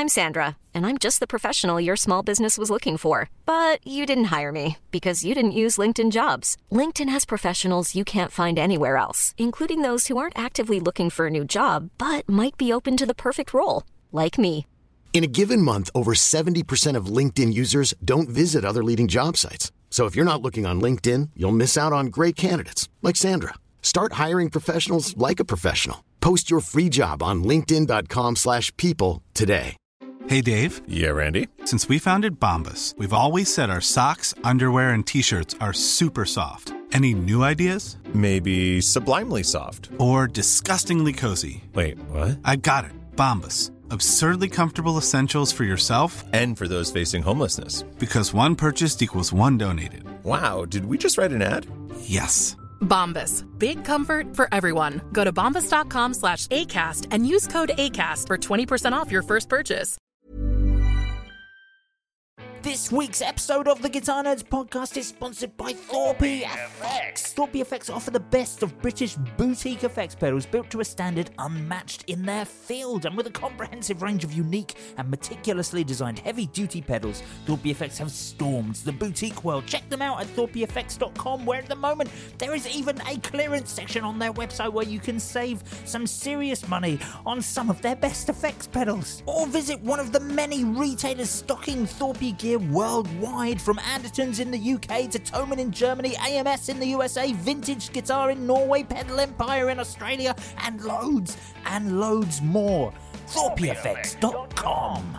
I'm Sandra, and I'm just the professional your small business was looking for. But you didn't hire me because you didn't use LinkedIn Jobs. LinkedIn has professionals you can't find anywhere else, including those who aren't actively looking for a new job, but might be open to the perfect role, like me. In a given month, over 70% of LinkedIn users don't visit other leading job sites. So if you're not looking on LinkedIn, you'll miss out on great candidates like Sandra. Start hiring professionals like a professional. Post your free job on linkedin.com/people today. Hey, Dave. Yeah, Randy. Since we founded Bombas, we've always said our socks, underwear, and T-shirts are super soft. Any new ideas? Maybe sublimely soft. Or disgustingly cozy. Wait, what? I got it. Bombas. Absurdly comfortable essentials for yourself And for those facing homelessness. because one purchased equals one donated. Wow, did we just write an ad? Yes. Bombas. Big comfort for everyone. Go to bombas.com/ACAST and use code ACAST for 20% off your first purchase. This week's episode of the Guitar Nerds podcast is sponsored by Thorpy FX. Thorpy FX offer the best of British boutique effects pedals built to a standard unmatched in their field. And with a comprehensive range of unique and meticulously designed heavy-duty pedals, Thorpy FX have stormed the boutique world. Check them out at thorpyfx.com, where at the moment there is even a clearance section on their website where you can save some serious money on some of their best effects pedals. Or visit one of the many retailers stocking Thorpy gear worldwide, from Andertons in the UK to Thomann in Germany, AMS in the USA, Vintage Guitar in Norway, Pedal Empire in Australia, and loads more. ThorpyFX.com.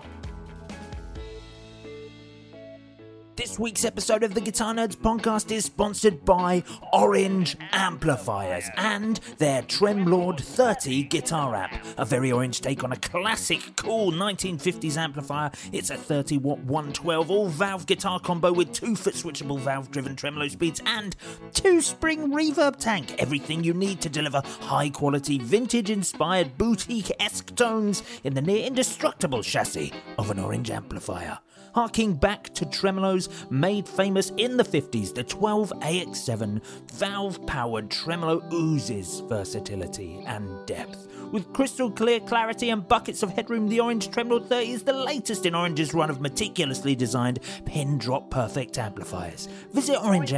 This week's episode of the Guitar Nerds podcast is sponsored by Orange Amplifiers and their Tremlord 30 guitar amp. A very orange take on a classic, cool 1950s amplifier. It's a 30-watt 112 all-valve guitar combo with 2-foot switchable valve-driven tremolo speeds and 2-spring reverb tank. Everything you need to deliver high-quality, vintage-inspired, boutique-esque tones in the near-indestructible chassis of an Orange amplifier. Harking back to tremolos made famous in the 50s, the 12AX7 valve-powered tremolo oozes versatility and depth. With crystal clear clarity and buckets of headroom, the Orange Tremlord 30 is the latest in Orange's run of meticulously designed pin-drop perfect amplifiers. Visit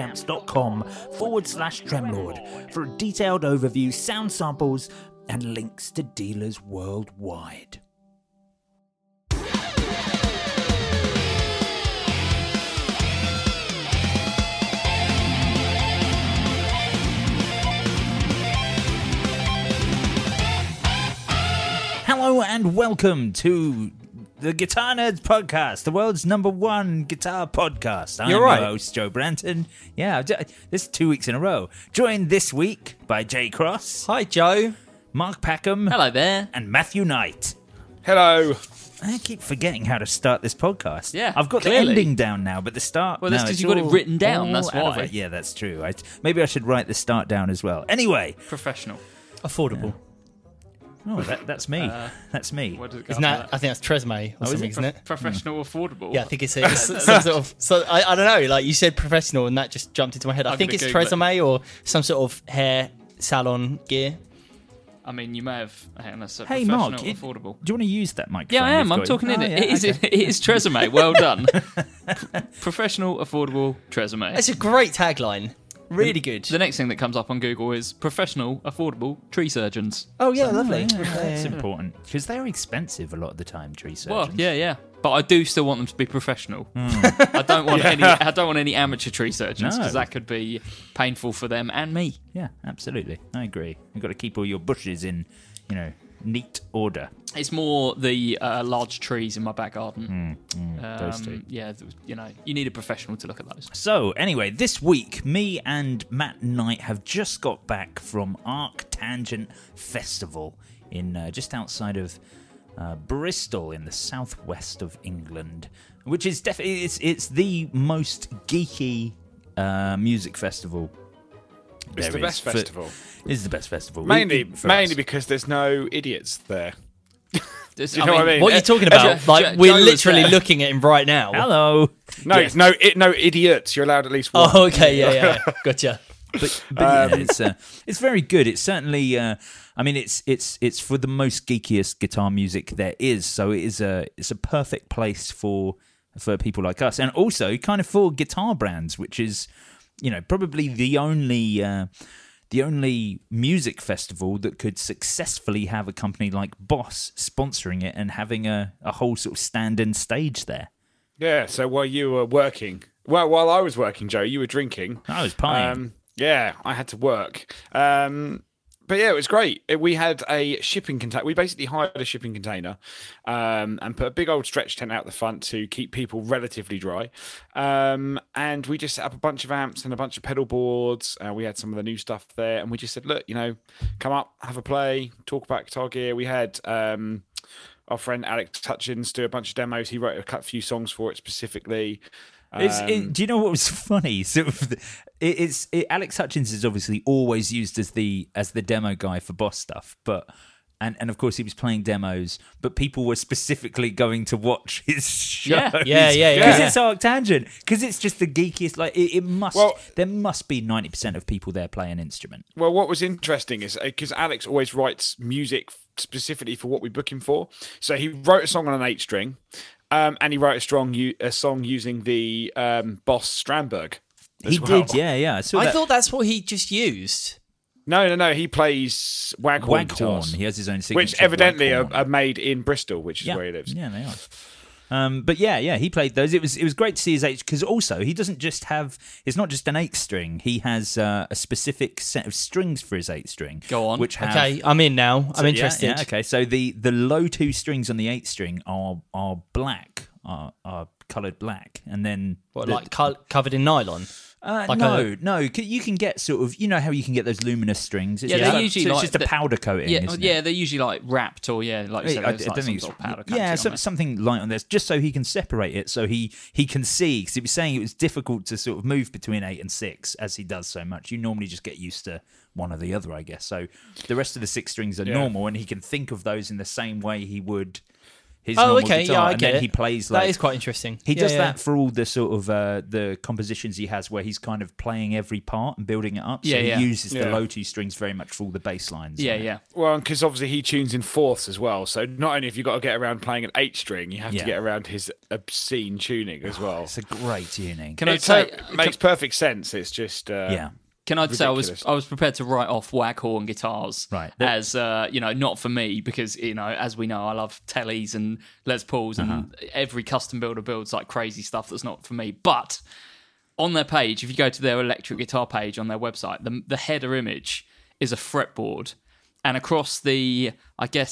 orangeamps.com/Tremlord for a detailed overview, sound samples, and links to dealers worldwide. Hello and welcome to the Guitar Nerds podcast, the world's #1 guitar podcast. I'm your host, Joe Branton. Yeah, this is 2 weeks in a row. Joined this week by Jay Cross. Hi, Joe. Mark Packham. Hello there. And Matthew Knight. Hello. I keep forgetting how to start this podcast. Yeah, I've got clearly. the ending down now, but the start... Well, that's because you've got it written down, that's why. Yeah, that's true. Maybe I should write the start down as well. Anyway. Professional. Affordable. Oh, that's me. That's me. What does it go Isn't that? after I think that's Tresemme or something, isn't it? Professional, affordable. Yeah, I think it's some sort of. So I don't know. Like you said, professional, and that just jumped into my head. I think it's Tresemme or some sort of hair salon gear. I mean, you may have. That's a hey, professional, Mark, affordable. Do you want to use that microphone? Yeah, I am. I'm talking in it. It is Tresemme. Well done. Professional, affordable Tresemme. That's a great tagline. Really good. The next thing that comes up on Google is professional, affordable tree surgeons. Oh, yeah, lovely. That's important because they're expensive a lot of the time. Tree surgeons. Well, yeah. But I do still want them to be professional. I don't want any amateur tree surgeons because that could be painful for them and me. Yeah, absolutely. I agree. You've got to keep all your bushes in, neat order. It's more the large trees in my back garden. Those two. Yeah, you need a professional to look at those. So, anyway, this week, me and Matt Knight have just got back from Arctangent Festival in just outside of Bristol in the southwest of England, which is definitely it's the most geeky music festival. It's the best festival. It's the best festival. Mainly because there's no idiots there. You know what I mean? What are you talking about? We're literally looking at him right now. Hello. No idiots. You're allowed at least one. Oh, okay, yeah. Gotcha. But yeah, it's very good. It's certainly, I mean, it's for the most geekiest guitar music there is. So it's a perfect place for people like us, and also kind of for guitar brands, which is, probably the only music festival that could successfully have a company like Boss sponsoring it and having a whole sort of stand-in stage there. Yeah, so while you were working, while I was working, Joe, you were drinking. I was playing. Yeah, I had to work. But yeah, it was great. We had a shipping container. We basically hired a shipping container and put a big old stretch tent out the front to keep people relatively dry. And we just set up a bunch of amps and a bunch of pedal boards. We had some of the new stuff there. And we just said, look, come up, have a play, talk about guitar gear. We had our friend Alex Hutchins do a bunch of demos. He wrote a few songs for it specifically. Do you know what was funny? Alex Hutchins is obviously always used as the demo guy for Boss stuff, but and of course he was playing demos, but people were specifically going to watch his shows. Yeah. Because it's Arctangent, because it's just the geekiest. Like there must be 90% of people there play an instrument. Well, what was interesting is because Alex always writes music specifically for what we book him for, so he wrote a song on an 8-string. And he wrote a song using the Boss Strandberg. He did, yeah. I thought that's what he just used. No. He plays Waghorn guitars. He has his own signature, which evidently are made in Bristol, which is where he lives. Yeah, they are. But yeah, he played those. It was great to see his 8, because also he doesn't just have. It's not just an 8-string. He has a specific set of strings for his 8-string. Go on. Okay, I'm in now. I'm interested. Yeah, okay. So the low 2 strings on the 8-string are black, are coloured black, and then covered in nylon. No. You can get sort of, how you can get those luminous strings. It's they're usually it's just a powder coating. isn't it? They're usually like wrapped or like you said, there's like some sort of powder coating. Yeah, something light on this, just so he can separate it, so he can see. Because he was saying it was difficult to sort of move between 8 and 6 as he does so much. You normally just get used to one or the other, I guess. So the rest of the 6 strings are normal, and he can think of those in the same way he would his normal guitar, yeah, I get and then it. he plays that is quite interesting. He does that for all the sort of the compositions he has, where he's kind of playing every part and building it up. So he uses the low 2 strings very much for all the bass lines. Yeah. Well, because obviously he tunes in fourths as well. So not only have you got to get around playing an 8-string, you have to get around his obscene tuning as well. It's a great tuning. Makes perfect sense. It's just Can I say I was prepared to write off Waghorn guitars as not for me, because as we know, I love Tellys and Les Pauls and every custom builder builds like crazy stuff that's not for me. But on their page, if you go to their electric guitar page on their website, the header image is a fretboard, and across the probably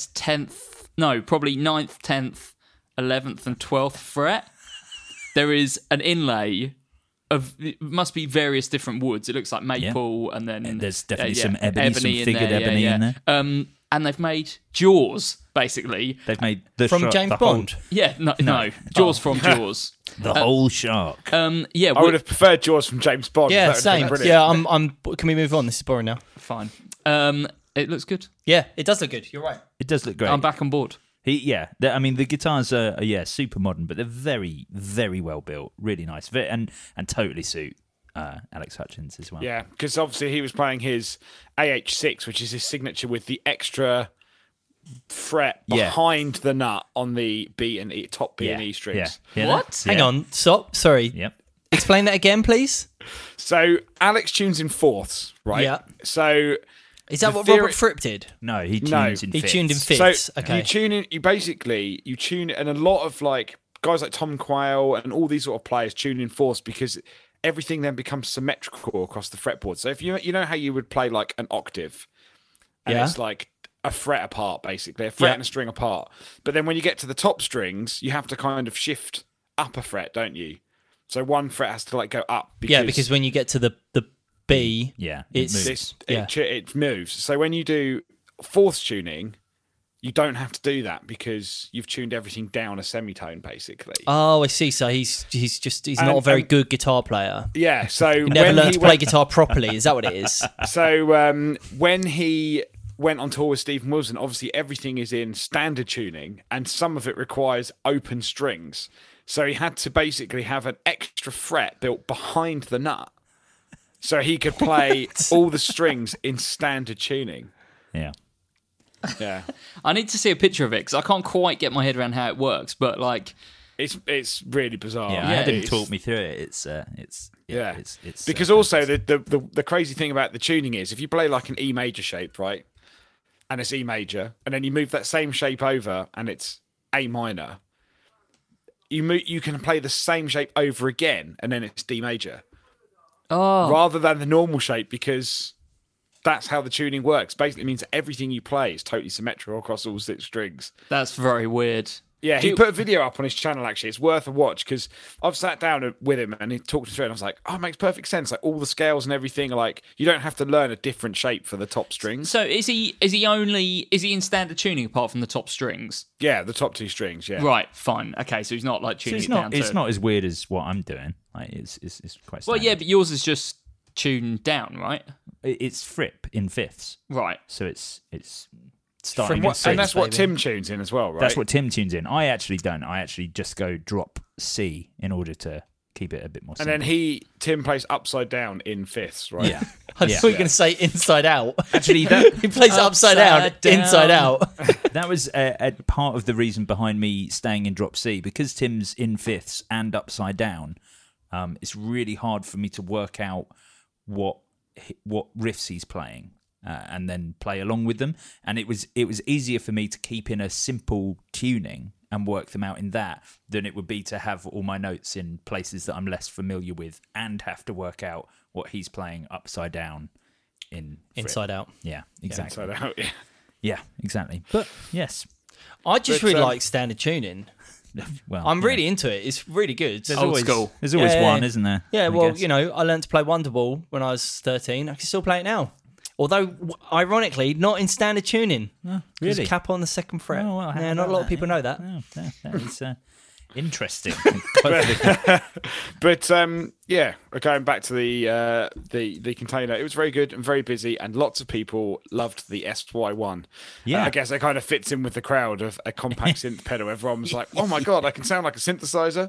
9th, 10th, 11th, and 12th fret, there is an inlay. It must be various different woods. It looks like maple, and then there's definitely some ebony, some figured ebony in there. And they've made Jaws, basically. They've made from James Bond. No, Jaws from Jaws. The whole shark. I would have preferred Jaws from James Bond. Yeah, same. Yeah, I'm. Can we move on? This is boring now. Fine. It looks good. Yeah, it does look good. You're right. It does look great. I'm back on board. The guitars are super modern, but they're very, very well built, really nice, and totally suit Alex Hutchins as well. Yeah, because obviously he was playing his AH6, which is his signature with the extra fret behind the nut on the B and E, top B and E strings. Yeah. What? Hang on, stop. Sorry. Yep. Explain that again, please. So Alex tunes in fourths, right? Yeah. So. Is that what Robert Fripp did? No, he tunes in fits. He tuned in fits. So okay. You tune in, and a lot of like guys like Tom Quayle and all these sort of players tune in fourths because everything then becomes symmetrical across the fretboard. So if you know how you would play like an octave, and it's like a fret apart, basically, a fret and a string apart. But then when you get to the top strings, you have to kind of shift up a fret, don't you? So one fret has to like go up. Because when you get to the B, it moves. So when you do fourths tuning, you don't have to do that because you've tuned everything down a semitone, basically. Oh, I see. So he's not a very good guitar player. Yeah. So he never learned to play guitar properly. Is that what it is? So when he went on tour with Stephen Wilson, obviously everything is in standard tuning, and some of it requires open strings. So he had to basically have an extra fret built behind the nut. so he could play all the strings in standard tuning. Yeah. Yeah. I need to see a picture of it because I can't quite get my head around how it works. But like, it's really bizarre. Yeah, I had him talk me through it. It's because also the crazy thing about the tuning is if you play like an E major shape, right, and it's E major, and then you move that same shape over and it's A minor, you can play the same shape over again and then it's D major. Oh. Rather than the normal shape, because that's how the tuning works. Basically, it means that everything you play is totally symmetrical across all 6 strings. That's very weird. Yeah, he put a video up on his channel, actually. It's worth a watch because I've sat down with him and he talked me through it and I was like, oh, it makes perfect sense. Like all the scales and everything, like you don't have to learn a different shape for the top strings. So is he in standard tuning apart from the top strings? Yeah, the top 2 strings, yeah. Right, fine. Okay, so he's not like tuning down to... It's not as weird as what I'm doing. Like, it's quite standard. Well, yeah, but yours is just tuned down, right? It's Fripp in fifths. Right. So it's starting and that's what Tim tunes in as well, right? That's what Tim tunes in. I actually don't. I actually just go drop C in order to keep it a bit more simple. And then Tim plays upside down in fifths, right? Yeah. I thought you were going to say inside out. Actually, he plays upside down, inside out. That was a part of the reason behind me staying in drop C, because Tim's in fifths and upside down. It's really hard for me to work out what riffs he's playing. And then play along with them, and it was easier for me to keep in a simple tuning and work them out in that than it would be to have all my notes in places that I'm less familiar with and have to work out what he's playing upside down in inside out. Yeah, exactly. Inside out, yeah. Yeah, exactly. But yes, I just really like standard tuning. Well, I'm really into it. It's really good. There's always one, isn't there? Yeah, well, I learned to play Wonderball when I was 13. I can still play it now. Although, ironically, not in standard tuning. Oh, really? Just cap on the 2nd fret. Oh, well, not a lot of people know that. Oh, that is interesting. But going back to the container, it was very good and very busy, and lots of people loved the SY1. Yeah, I guess it kind of fits in with the crowd of a compact synth pedal. Everyone was like, "Oh my god, I can sound like a synthesizer."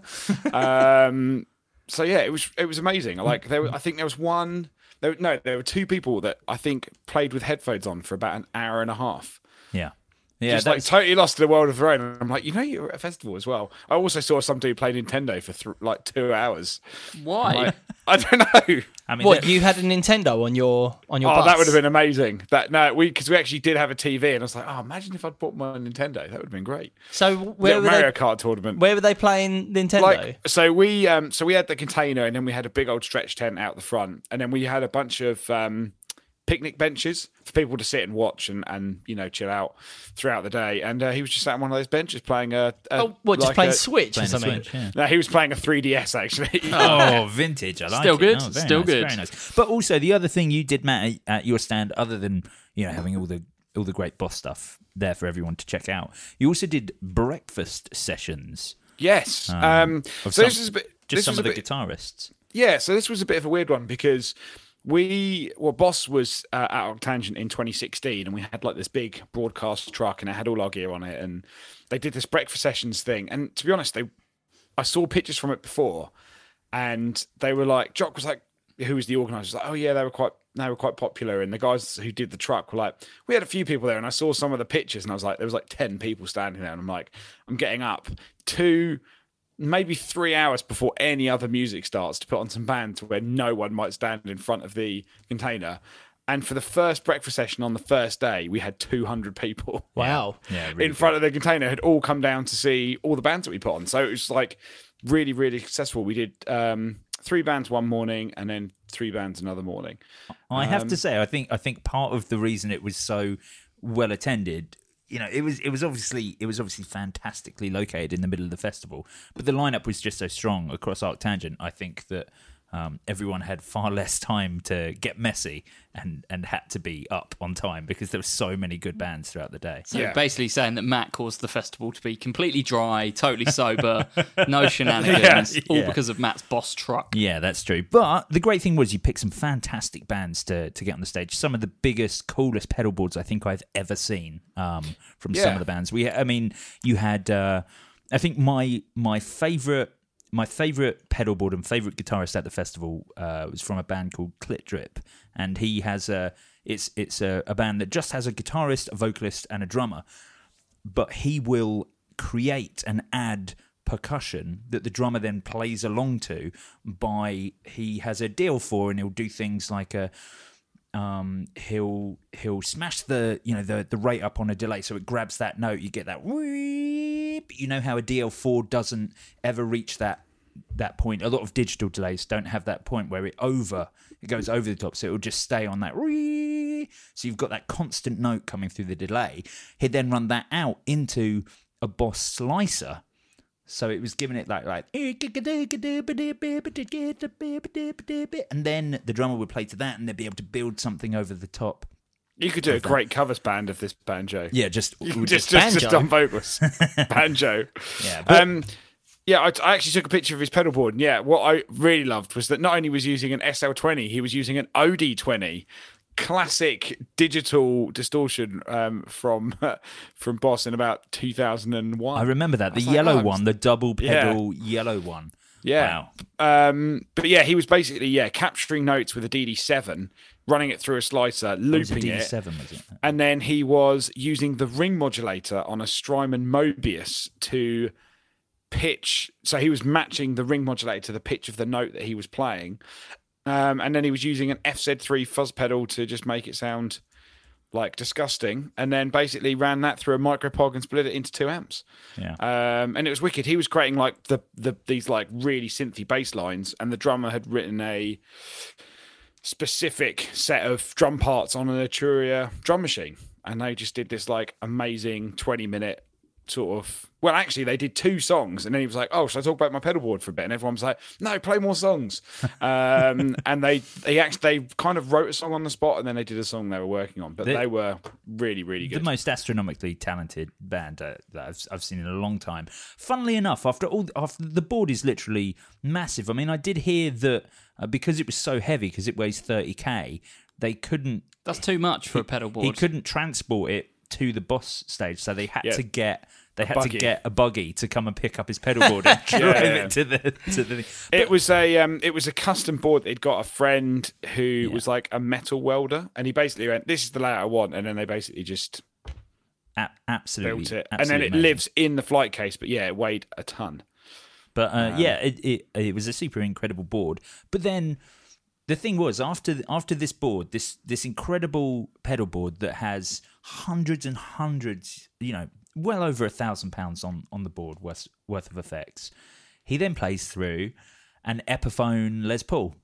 So yeah, it was amazing. Like I think there was one. There were 2 people that I think played with headphones on for about an hour and a half. Yeah. Just like totally lost in the world of their own. And I'm like, you're at a festival as well. I also saw some dude play Nintendo for 2 hours. Why? Like, I don't know. I mean, what, you had a Nintendo on your bus? That would have been amazing. Because we actually did have a TV, and I was like, imagine if I'd bought my Nintendo. That would have been great. So where were Mario Kart tournament? Where were they playing Nintendo? So we had the container, and then we had a big old stretch tent out the front, and then we had a bunch of picnic benches for people to sit and watch and chill out throughout the day. And he was just sat on one of those benches playing playing Switch or something? Switch, yeah. No, he was playing a 3DS actually. Oh, vintage! I like Still it. good. Oh, Still nice, good. Very nice. But also the other thing you did, Matt, at your stand, other than having all the great Boss stuff there for everyone to check out, you also did breakfast sessions. Yes. So this is a bit. Some of the guitarists. Yeah. So this was a bit of a weird one because. Boss was at Octangent in 2016, and we had like this big broadcast truck, and it had all our gear on it, and they did this breakfast sessions thing. And to be honest, I saw pictures from it before, and they were like, Jock was like, who was the organizer, was like, oh yeah, they were quite popular, and the guys who did the truck were like, we had a few people there, and I saw some of the pictures, and I was like, there was like 10 people standing there, and I'm like, I'm getting up 2, maybe 3 hours before any other music starts to put on some bands where no one might stand in front of the container. And for the first breakfast session on the first day, we had 200 people. Wow. Yeah, really in front of the container had all come down to see all the bands that we put on. So it was like really, really successful. We did 3 bands one morning and then 3 bands another morning. I have to say, I think part of the reason it was so well attended, it was obviously fantastically located in the middle of the festival, but the lineup was just so strong across Arctangent. I think that everyone had far less time to get messy and had to be up on time because there were so many good bands throughout the day. So basically saying that Matt caused the festival to be completely dry, totally sober, no shenanigans, all because of Matt's Boss truck. Yeah, that's true. But the great thing was you picked some fantastic bands to get on the stage. Some of the biggest, coolest pedal boards I think I've ever seen from some of the bands. You had, I think my favourite my favourite pedal board and favourite guitarist at the festival was from a band called Clit Drip, and he has it's a band that just has a guitarist, a vocalist, and a drummer, but he will create and add percussion that the drummer then plays along to. He has a DL4 and he'll do things like he'll smash the rate up on a delay, so it grabs that note. You get that. You know how a DL4 doesn't ever reach that point. A lot of digital delays don't have that point where it goes over the top, so it'll just stay on that. So you've got that constant note coming through the delay. He'd then run that out into a Boss slicer. So it was giving it like, and then the drummer would play to that, and they'd be able to build something over the top. You could do a great covers band of this banjo. Yeah, just on vocals, banjo. Yeah, I actually took a picture of his pedal board, and what I really loved was that not only was he using an SL20, he was using an OD20. Classic digital distortion from Boss in about 2001. I remember that, the yellow one, the double pedal yellow one. Yeah. Wow. But he was basically capturing notes with a DD7, running it through a slicer, looping it. DD7 was it? And then he was using the ring modulator on a Strymon Mobius to pitch. So he was matching the ring modulator to the pitch of the note that he was playing. And then he was using an FZ3 fuzz pedal to just make it sound like disgusting, and then basically ran that through a micropog and split it into 2 amps. Yeah. And it was wicked. He was creating like these like really synthy bass lines, and the drummer had written a specific set of drum parts on an Arturia drum machine, and they just did this like amazing 20-minute sort of. Well, actually, they did 2 songs, and then he was like, "Oh, should I talk about my pedal board for a bit?" And everyone was like, "No, play more songs." And they kind of wrote a song on the spot, and then they did a song they were working on. But they were really, really good. The most astronomically talented band that I've seen in a long time. Funnily enough, after the board is literally massive. I mean, I did hear that because it was so heavy, because it weighs 30k, they couldn't. That's too much for a pedal board. He couldn't transport it to the Boss stage, so they had to get. They had to get a buggy to come and pick up his pedal board and drive it to the. It was a custom board. They'd got a friend who was like a metal welder, and he basically went, "This is the layout I want," and then they basically just absolutely built it, absolutely and then it amazing. Lives in the flight case. But it weighed a ton. But it was a super incredible board. But then the thing was, after this board, this incredible pedal board that has hundreds and hundreds, well over £1,000 on the board worth of effects. He then plays through an Epiphone Les Paul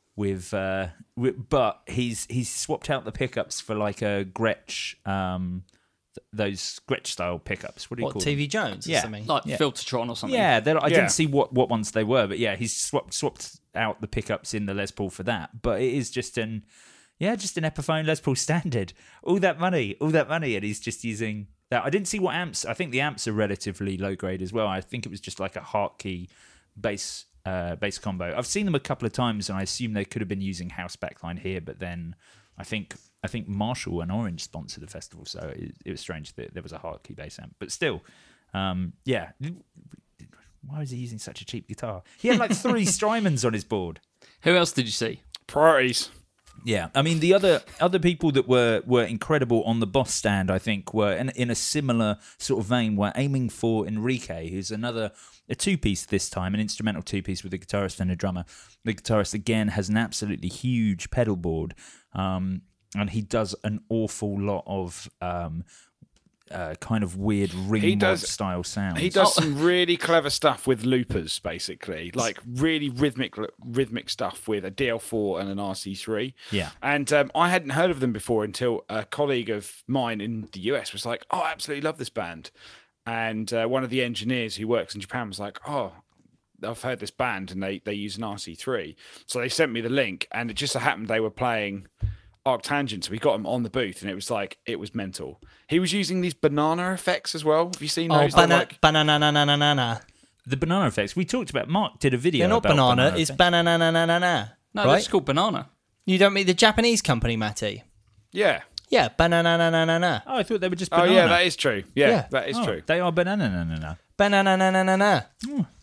but he's swapped out the pickups for like a Gretsch, those Gretsch style pickups. What do you call TV them? Jones? Yeah, or something? Like Filtertron or something. Yeah, I didn't see what ones they were, but he's swapped out the pickups in the Les Paul for that. But it is just an Epiphone Les Paul standard. All that money, and he's just using. I didn't see what amps. I think the amps are relatively low grade as well. I think it was just like a Hartke bass combo. I've seen them a couple of times, and I assume they could have been using house backline here. But then I think Marshall and Orange sponsored the festival, so it was strange that there was a Hartke bass amp. But still, why was he using such a cheap guitar? He had like 3 Strymons on his board. Who else did you see? Priorities. Yeah, I mean the other people that were incredible on the Boss stand, I think, were in a similar sort of vein. Were aiming for Enrique, who's a 2-piece this time, an instrumental 2-piece with a guitarist and a drummer. The guitarist again has an absolutely huge pedal board, and he does an awful lot of kind of weird ring mod style sounds. He does some really clever stuff with loopers, basically, like really rhythmic stuff with a DL4 and an RC3. Yeah, and I hadn't heard of them before until a colleague of mine in the US was like, "Oh, I absolutely love this band," and one of the engineers who works in Japan was like, "Oh, I've heard this band and they use an RC3," so they sent me the link, and it just so happened they were playing Arctangent, so we got him on the booth, and it was mental. He was using these banana effects as well. Have you seen those? Banana. The banana effects we talked about. Mark did a video. They're not about banana. It's banana. No, right? That's called banana. You don't mean the Japanese company, Matty? Yeah. Yeah, banana. Oh, I thought they were just banana. Oh, yeah, that is true. Yeah, that is true. They are banana. Banana.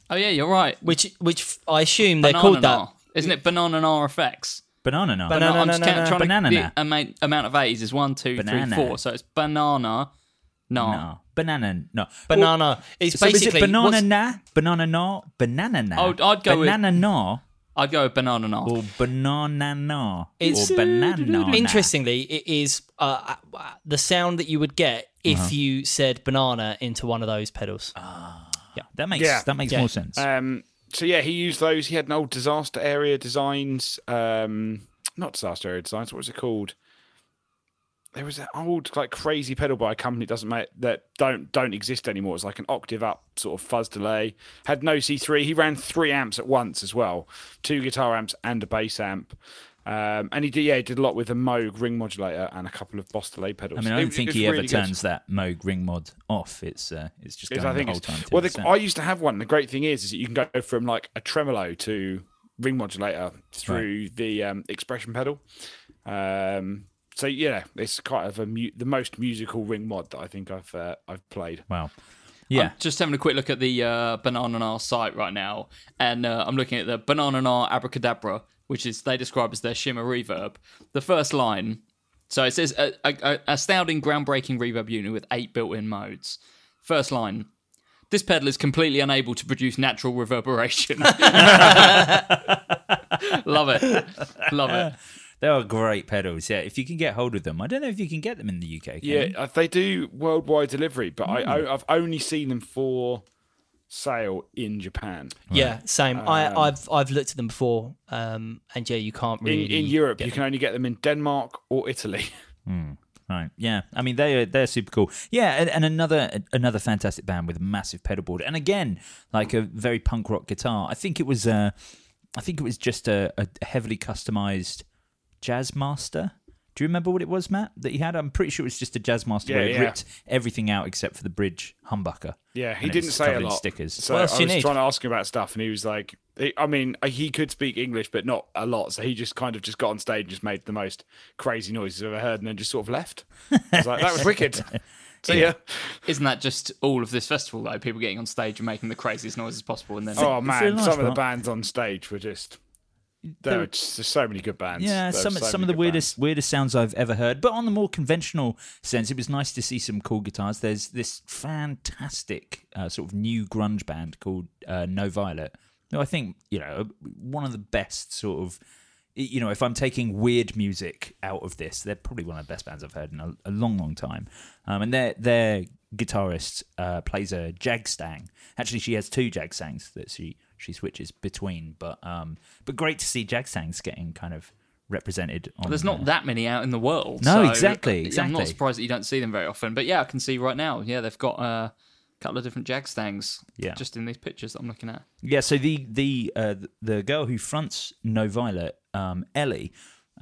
Oh yeah, you're right. Which I assume they're called that. Isn't it Banana effects? Banana. I'm just trying to Banana. the amount of A's is 1, 2, 3, 4. So it's banana. No. Banana. No. Banana. It's so basically is it banana na? Banana na? Banana na? I'd go banana na. I'd go with banana na. Or banana na. It's or banana. Interestingly, it is the sound that you would get if you said banana into one of those pedals. Yeah, that makes more sense. So yeah, he used those. He had an old Disaster Area Designs, not Disaster Area Designs. What was it called? There was that old like crazy pedal by a company that don't exist anymore. It's like an octave up sort of fuzz delay. Had no C3. He ran 3 amps at once as well, 2 guitar amps and a bass amp. And he did a lot with a Moog ring modulator and a couple of Boss delay pedals. I mean, I don't think he ever turns that Moog ring mod off. It's just going the whole time. Well, I used to have one. The great thing is that you can go from like a tremolo to ring modulator through the expression pedal. So yeah, it's kind of the most musical ring mod that I think I've played. Wow. Yeah. I'm just having a quick look at the Banana site right now, and I'm looking at the Banana Abracadabra, which is they describe as their shimmer reverb. The first line, so it says a astounding, groundbreaking reverb unit with 8 built-in modes. First line, this pedal is completely unable to produce natural reverberation. Love it. They are great pedals, yeah. If you can get hold of them. I don't know if you can get them in the UK. Yeah, they do worldwide delivery, but I've only seen them for sale in Japan. Yeah, same. I've looked at them before, and yeah, you can't really... In Europe, you can only get them in Denmark or Italy. Right, yeah. I mean, they're super cool. Yeah, and another fantastic band with a massive pedal board. And again, like a very punk rock guitar. I think it was just a heavily customized Jazzmaster. Do you remember what it was, Matt, that he had? I'm pretty sure it was just a Jazzmaster where he ripped everything out except for the bridge humbucker. Yeah, he didn't say a lot. Stickers. So I was trying to ask him about stuff, and he was like, he could speak English, but not a lot. So he just kind of just got on stage and just made the most crazy noises I've ever heard, and then just sort of left. I was like, that was wicked. So yeah. Isn't that just all of this festival, though? People getting on stage and making the craziest noises possible, and then oh man, some of the bands on stage were just. There's so many good bands. Yeah, some of the weirdest sounds I've ever heard. But on the more conventional sense, it was nice to see some cool guitars. There's this fantastic sort of new grunge band called No Violet. No, I think one of the best sort of. If I'm taking weird music out of this, they're probably one of the best bands I've heard in a long, long time. And their guitarist plays a Jagstang. Actually, she has 2 Jagstangs that she switches between. But great to see Jagstangs getting kind of represented. There's not that many out in the world. No, so exactly. I'm not surprised that you don't see them very often. But yeah, I can see right now. Yeah, they've got a couple of different Jagstangs. Yeah. Just in these pictures that I'm looking at. Yeah. So the girl who fronts No Violet, Ellie,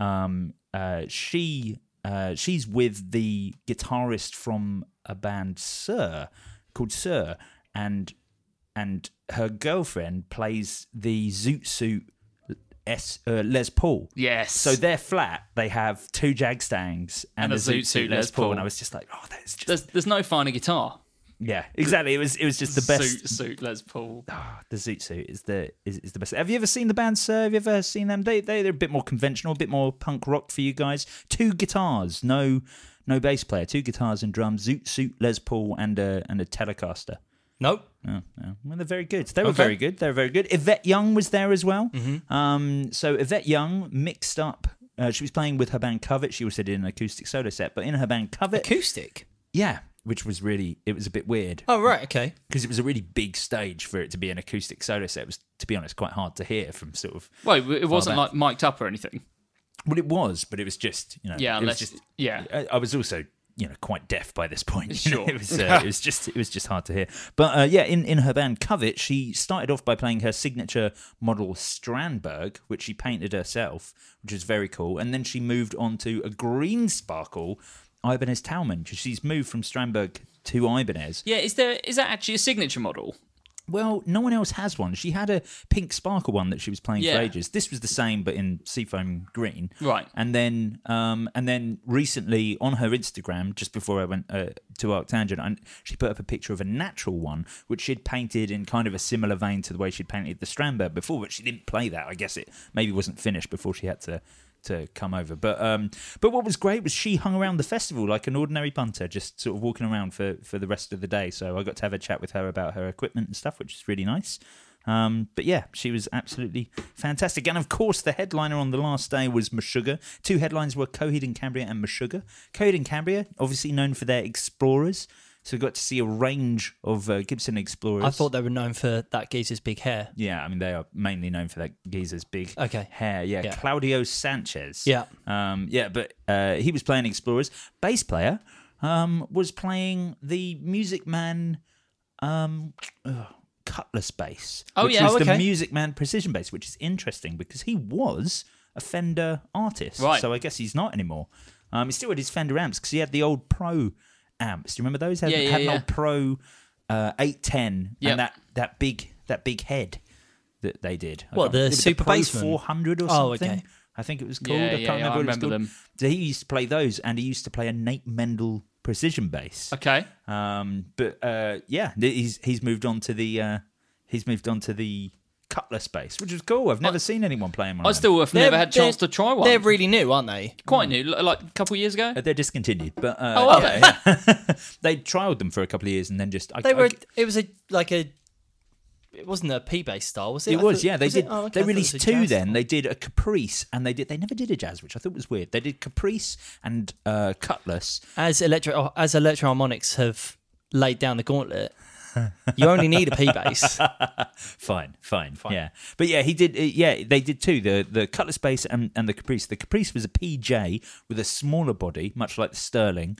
she's with the guitarist from a band called Sir, and her girlfriend plays the Zoot Suit Les Paul. Yes. So they're flat. They have 2 Jagstangs and a Zoot Suit Les Paul, and I was just like, there's no finer guitar. Yeah, exactly. It was just the best. Zoot Suit Les Paul. Oh, the Zoot Suit is the best. Have you ever seen the band Sir? Have you ever seen them? They're a bit more conventional, a bit more punk rock for you guys. 2 guitars, no bass player. 2 guitars and drums. Zoot Suit Les Paul and a Telecaster. Nope. Oh, no. Well, they're very good. They were very good. They were very good. Yvette Young was there as well. Mm-hmm. So Yvette Young mixed up. She was playing with her band Covet. She also did an acoustic solo set, but in her band Covet, acoustic. Yeah. Which was it was a bit weird. Oh, right, okay. Because it was a really big stage for it to be an acoustic solo set. It was, to be honest, quite hard to hear from sort of... Well, it wasn't like mic'd up or anything. Well, it was, but it was just, Yeah, I was also, quite deaf by this point. Sure. It was just hard to hear. But in her band Covet, she started off by playing her signature model Strandberg, which she painted herself, which was very cool. And then she moved on to a green sparkle Ibanez Talman, because she's moved from Strandberg to Ibanez. Yeah, is that actually a signature model? Well, no one else has one. She had a pink sparkle one that she was playing for ages. This was the same, but in seafoam green. Right. And then recently on her Instagram, just before I went to Arctangent, she put up a picture of a natural one, which she'd painted in kind of a similar vein to the way she'd painted the Strandberg before, but she didn't play that. I guess it maybe wasn't finished before she had to come over. But what was great was she hung around the festival like an ordinary punter, just sort of walking around for the rest of the day. So I got to have a chat with her about her equipment and stuff, which is really nice. But yeah, she was absolutely fantastic. And of course, the headliner on the last day was Meshuggah. 2 headlines were Coheed and Cambria and Meshuggah. Coheed and Cambria, obviously known for their Explorers. So we got to see a range of Gibson Explorers. I thought they were known for that geezer's big hair. Yeah, I mean, they are mainly known for that geezer's big hair. Yeah, Claudio Sanchez. Yeah. But he was playing Explorers. Bass player was playing the Music Man Cutlass bass. Which was the Music Man Precision bass, which is interesting because he was a Fender artist. Right. So I guess he's not anymore. He still had his Fender amps because he had the old Pro amps. Do you remember those? Had an old Pro 810 and that big head that they did. The Super Pro Bassman 400 or something? Okay. I think it was called. I can't remember what it was called. Them. So he used to play those, and he used to play a Nate Mendel Precision bass. Okay. He's moved on to the Cutlass bass, which is cool. I've never seen anyone playing one. I still have never had a chance to try one. They're really new, aren't they? Quite new, like a couple of years ago. They're discontinued, but they trialed them for a couple of years and then just. It wasn't a P bass style, was it? It was, yeah. They did. Oh, okay. They released 2 then. They did a Caprice and they never did a Jazz, which I thought was weird. They did Caprice and Cutlass. As Electro Harmonics have laid down the gauntlet. You only need a P bass. Fine. Yeah, but yeah, he did. They did 2. The Cutlass bass and the Caprice. The Caprice was a PJ with a smaller body, much like the Sterling,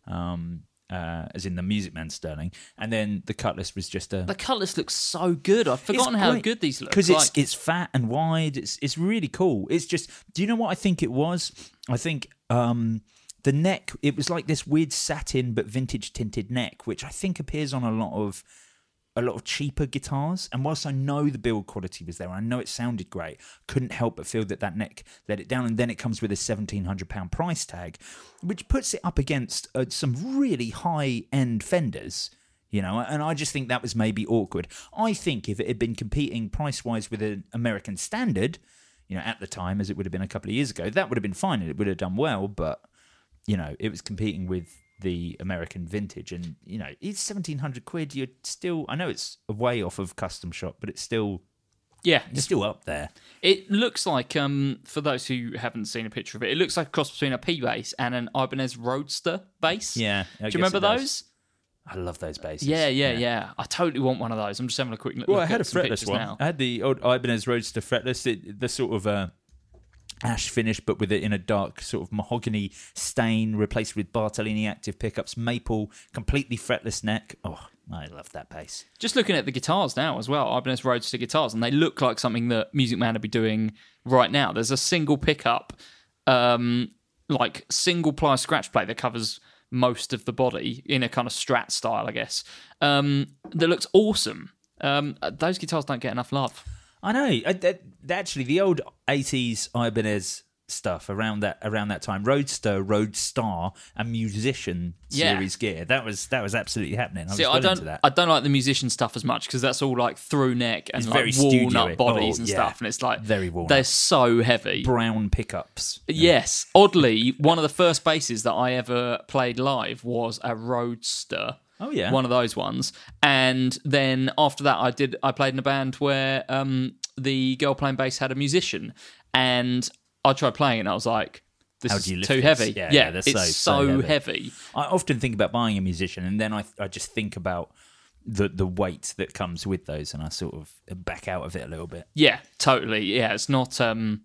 as in the Music Man Sterling. And then the Cutlass was just a. The Cutlass looks so good. I've forgotten how good these look. Because it's fat and wide. It's really cool. It's just. Do you know what I think it was? I think. The neck, it was like this weird satin but vintage tinted neck, which I think appears on a lot of cheaper guitars. And whilst I know the build quality was there, I know it sounded great, couldn't help but feel that neck let it down. And then it comes with a £1,700 price tag, which puts it up against some really high-end Fenders. And I just think that was maybe awkward. I think if it had been competing price-wise with an American Standard, at the time, as it would have been a couple of years ago, that would have been fine and it would have done well, but... it was competing with the American Vintage, and it's £1,700. You're still, I know it's a way off of Custom Shop, but it's still, it's still up there. It looks like, for those who haven't seen a picture of it, it looks like a cross between a P bass and an Ibanez Roadster bass. Yeah, do you remember those? I love those basses. Yeah. I totally want one of those. I'm just having a quick look. Well, I had a fretless one. Now. I had the old Ibanez Roadster fretless. The sort of ash finish, but with it in a dark sort of mahogany stain, replaced with Bartolini active pickups, maple, completely fretless neck. Oh, I love that bass. Just looking at the guitars now as well, Ibanez Roadster guitars, and they look like something that Music Man would be doing right now. There's a single pickup, like single ply scratch plate that covers most of the body in a kind of Strat style, I guess. That looks awesome. Those guitars don't get enough love. I know. Actually, the old 80s Ibanez stuff around that time, Roadstar, and Musician series gear. That was absolutely happening. I don't like the Musician stuff as much because that's all like through neck and like walnut bodies and stuff, and it's like very walnut. They're so heavy. Brown pickups. Yes. Oddly, one of the first basses that I ever played live was a Roadster. Oh yeah, one of those ones. And then after that, I played in a band where the girl playing bass had a musician, and I tried playing it and I was like, this is too heavy. Yeah, it's so heavy. I often think about buying a musician, and then I just think about the weight that comes with those, and I sort of back out of it a little bit. Yeah, totally. Yeah, it's not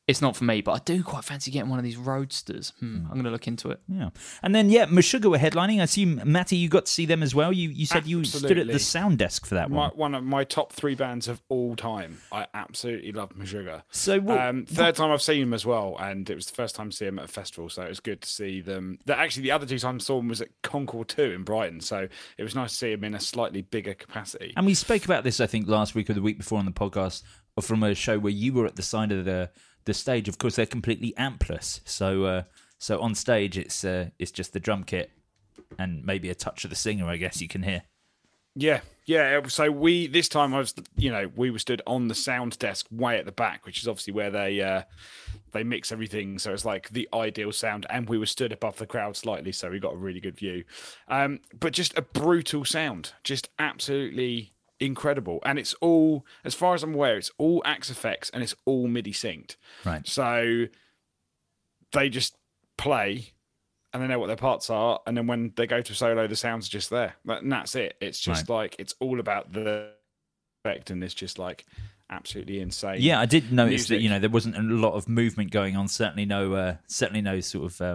it's not for me, but I do quite fancy getting one of these Roadsters. I'm going to look into it. Yeah. And then, Meshuggah were headlining. I assume, Matty, you got to see them as well. You said you stood at the sound desk for that one. One of my top 3 bands of all time. I absolutely love Meshuggah. So third time I've seen them as well, and it was the first time to see them at a festival, so it was good to see them. Actually, the other 2 times I saw them was at Concord 2 in Brighton, so it was nice to see them in a slightly bigger capacity. And we spoke about this, I think, last week or the week before on the podcast, from a show where you were at the side of the stage. Of course, they're completely ampless, so on stage it's just the drum kit and maybe a touch of the singer, I guess you can hear. Yeah. So this time we were stood on the sound desk way at the back, which is obviously where they mix everything. So it's like the ideal sound, and we were stood above the crowd slightly, so we got a really good view. But just a brutal sound, just absolutely incredible. And it's all, as far as I'm aware, it's all Axe FX and it's all MIDI synced. Right. So they just play and they know what their parts are, and then when they go to solo, the sound's just there. And that's it. It's just like, it's all about the effect, and it's just like absolutely insane. Yeah, I did notice music. That there wasn't a lot of movement going on. Certainly no sort of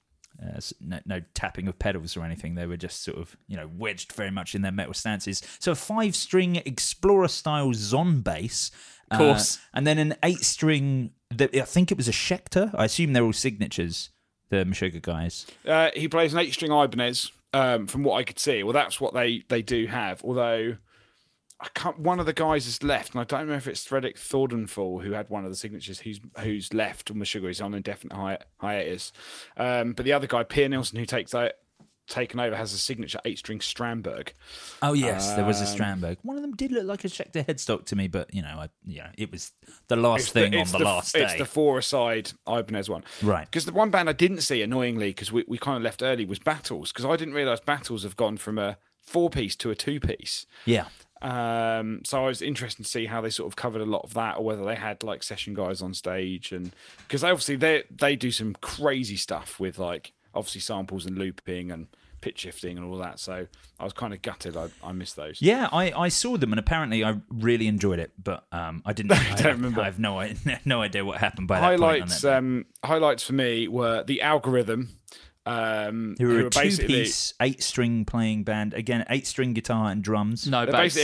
no tapping of pedals or anything. They were just sort of wedged very much in their metal stances. So a 5-string Explorer style Zon bass, of course, and then an 8-string. I think it was a Schecter. I assume they're all signatures. The Meshuggah guys. He plays an 8-string Ibanez, from what I could see. Well, that's what they do have. Although one of the guys has left, and I don't know if it's Fredrik Thordenfall who had one of the signatures who's left. Meshuggah is on indefinite hiatus. But the other guy, Pierre Nilsson, who taken over, has a signature 8-string Strandberg. Oh yes, there was a Strandberg. One of them did look like a Schecter headstock to me, but it was the last thing on the last day. It's the 4-a-side Ibanez one, right? Because the one band I didn't see, annoyingly, because we kind of left early, was Battles, because I didn't realise Battles have gone from a 4-piece to a 2-piece. Yeah. So I was interested to see how they sort of covered a lot of that, or whether they had like session guys on stage, and because they do some crazy stuff with like obviously samples and looping and pitch shifting and all that. So I was kind of gutted. I missed those. Yeah, I saw them, and apparently I really enjoyed it, but I didn't. I don't remember. I have no idea what happened by that point. Highlights for me were the Algorithm. Who were a 2-piece 8-string playing band. Again, 8-string guitar and drums. No bass. They're basically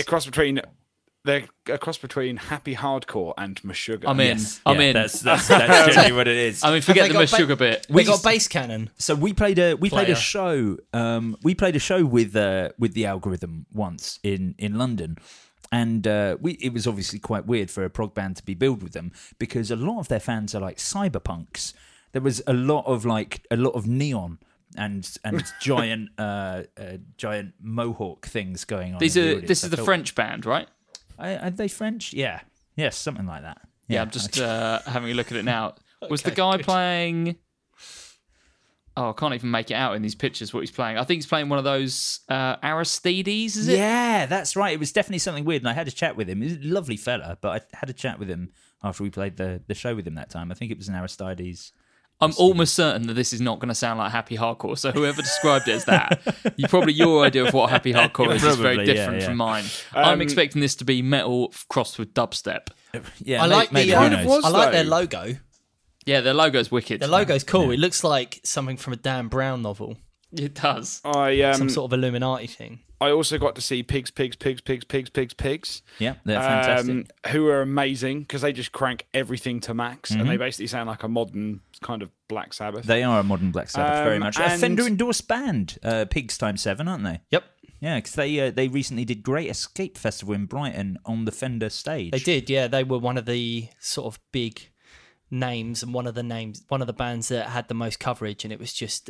a cross between Happy Hardcore and Meshuggah. I'm in. That's generally what it is. I mean, forget the Meshuggah bit. We got Bass Cannon. So we played a show. We played a show with the Algorithm once in London. And it was obviously quite weird for a prog band to be billed with them, because a lot of their fans are like cyberpunks. There was a lot of neon and giant mohawk things going on. This is the French band, right? Are they French? Yeah. Yes, something like that. Yeah, I'm just having a look at it now. Was the guy playing... Oh, I can't even make it out in these pictures what he's playing. I think he's playing one of those Aristides, is it? Yeah, that's right. It was definitely something weird, and I had a chat with him. He was a lovely fella, but I had a chat with him after we played the show with him that time. I think it was an Aristides. I'm almost certain that this is not going to sound like Happy Hardcore, so whoever described it as that, your idea of what Happy Hardcore is very different from mine. I'm expecting this to be metal crossed with dubstep. Yeah, I like their logo. Yeah, their logo's wicked. The logo's cool. Yeah. It looks like something from a Dan Brown novel. It does. Some sort of Illuminati thing. I also got to see Pigs. Yeah, they're fantastic. Who are amazing, because they just crank everything to max, and they basically sound like a modern kind of Black Sabbath. They are a modern Black Sabbath, very much. A Fender-endorsed band, Pigs x7, aren't they? Yep. Yeah, because they recently did Great Escape Festival in Brighton on the Fender stage. They did, yeah. They were one of the sort of big names, and one of the bands that had the most coverage, and it was just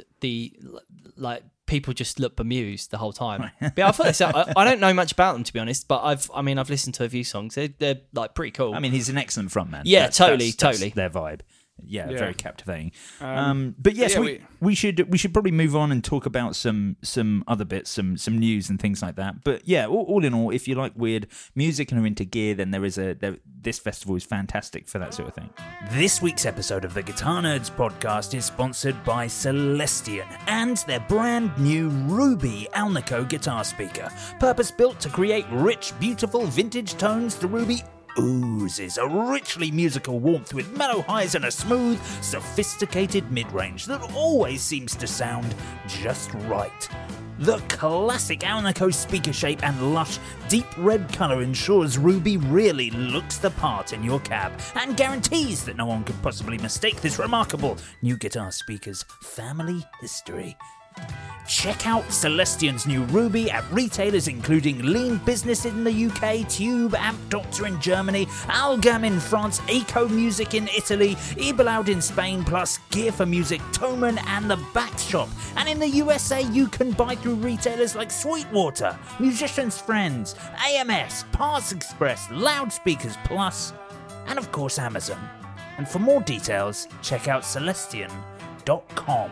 people just looked bemused the whole time. But I thought I don't know much about them, to be honest, but I've listened to a few songs. They're like pretty cool. I mean, he's an excellent frontman. Yeah, totally. That's their vibe. Yeah, very captivating. But yes, we should probably move on and talk about some other bits, some news and things like that. But yeah, all in all, if you like weird music and are into gear, then this festival is fantastic for that sort of thing. This week's episode of the Guitar Nerds podcast is sponsored by Celestion and their brand new Ruby Alnico guitar speaker, purpose built to create rich, beautiful vintage tones. The Ruby oozes a richly musical warmth with mellow highs and a smooth, sophisticated mid-range that always seems to sound just right. The classic Alnico speaker shape and lush, deep red colour ensures Ruby really looks the part in your cab and guarantees that no one could possibly mistake this remarkable new guitar speaker's family history. Check out Celestion's new Ruby at retailers including Lean Business in the UK, Tube, Amp Doctor in Germany, Algam in France, Eco Music in Italy, Ebeloud in Spain, plus Gear for Music, Thomann and The Back Shop. And in the USA, you can buy through retailers like Sweetwater, Musician's Friends, AMS, Parts Express, Loudspeakers Plus, and of course Amazon. And for more details, check out Celestion.com.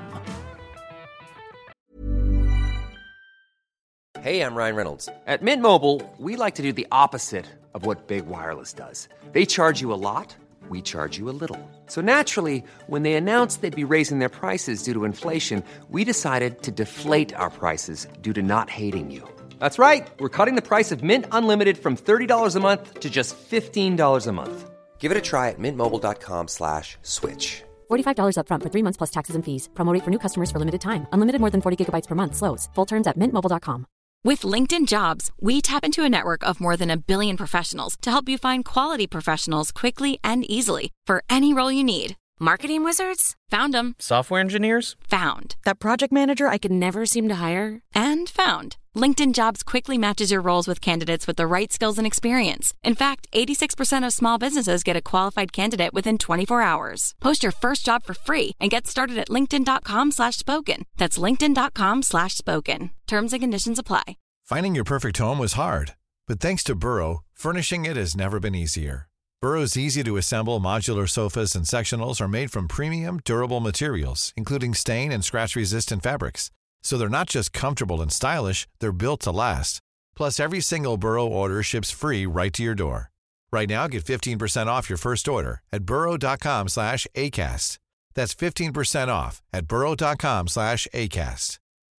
Hey, I'm Ryan Reynolds. At Mint Mobile, we like to do the opposite of what Big Wireless does. They charge you a lot, we charge you a little. So naturally, when they announced they'd be raising their prices due to inflation, we decided to deflate our prices due to not hating you. That's right. We're cutting the price of Mint Unlimited from $30 a month to just $15 a month. Give it a try at mintmobile.com/switch. $45 up front for 3 months plus taxes and fees. Promo rate for new customers for limited time. Unlimited more than 40 gigabytes per month. Slows full terms at mintmobile.com. With LinkedIn Jobs, we tap into a network of more than 1 billion professionals to help you find quality professionals quickly and easily for any role you need. Marketing wizards? Found them. Software engineers? Found. That project manager I could never seem to hire? And found. LinkedIn Jobs quickly matches your roles with candidates with the right skills and experience. In fact, 86% of small businesses get a qualified candidate within 24 hours. Post your first job for free and get started at linkedin.com/spoken. That's linkedin.com/spoken. Terms and conditions apply. Finding your perfect home was hard, but thanks to Burrow, furnishing it has never been easier. Burrow's easy-to-assemble modular sofas and sectionals are made from premium, durable materials, including stain and scratch-resistant fabrics. So they're not just comfortable and stylish, they're built to last. Plus, every single Burrow order ships free right to your door. Right now, get 15% off your first order at burrow.com/ACAST. That's 15% off at burrow.com/ACAST.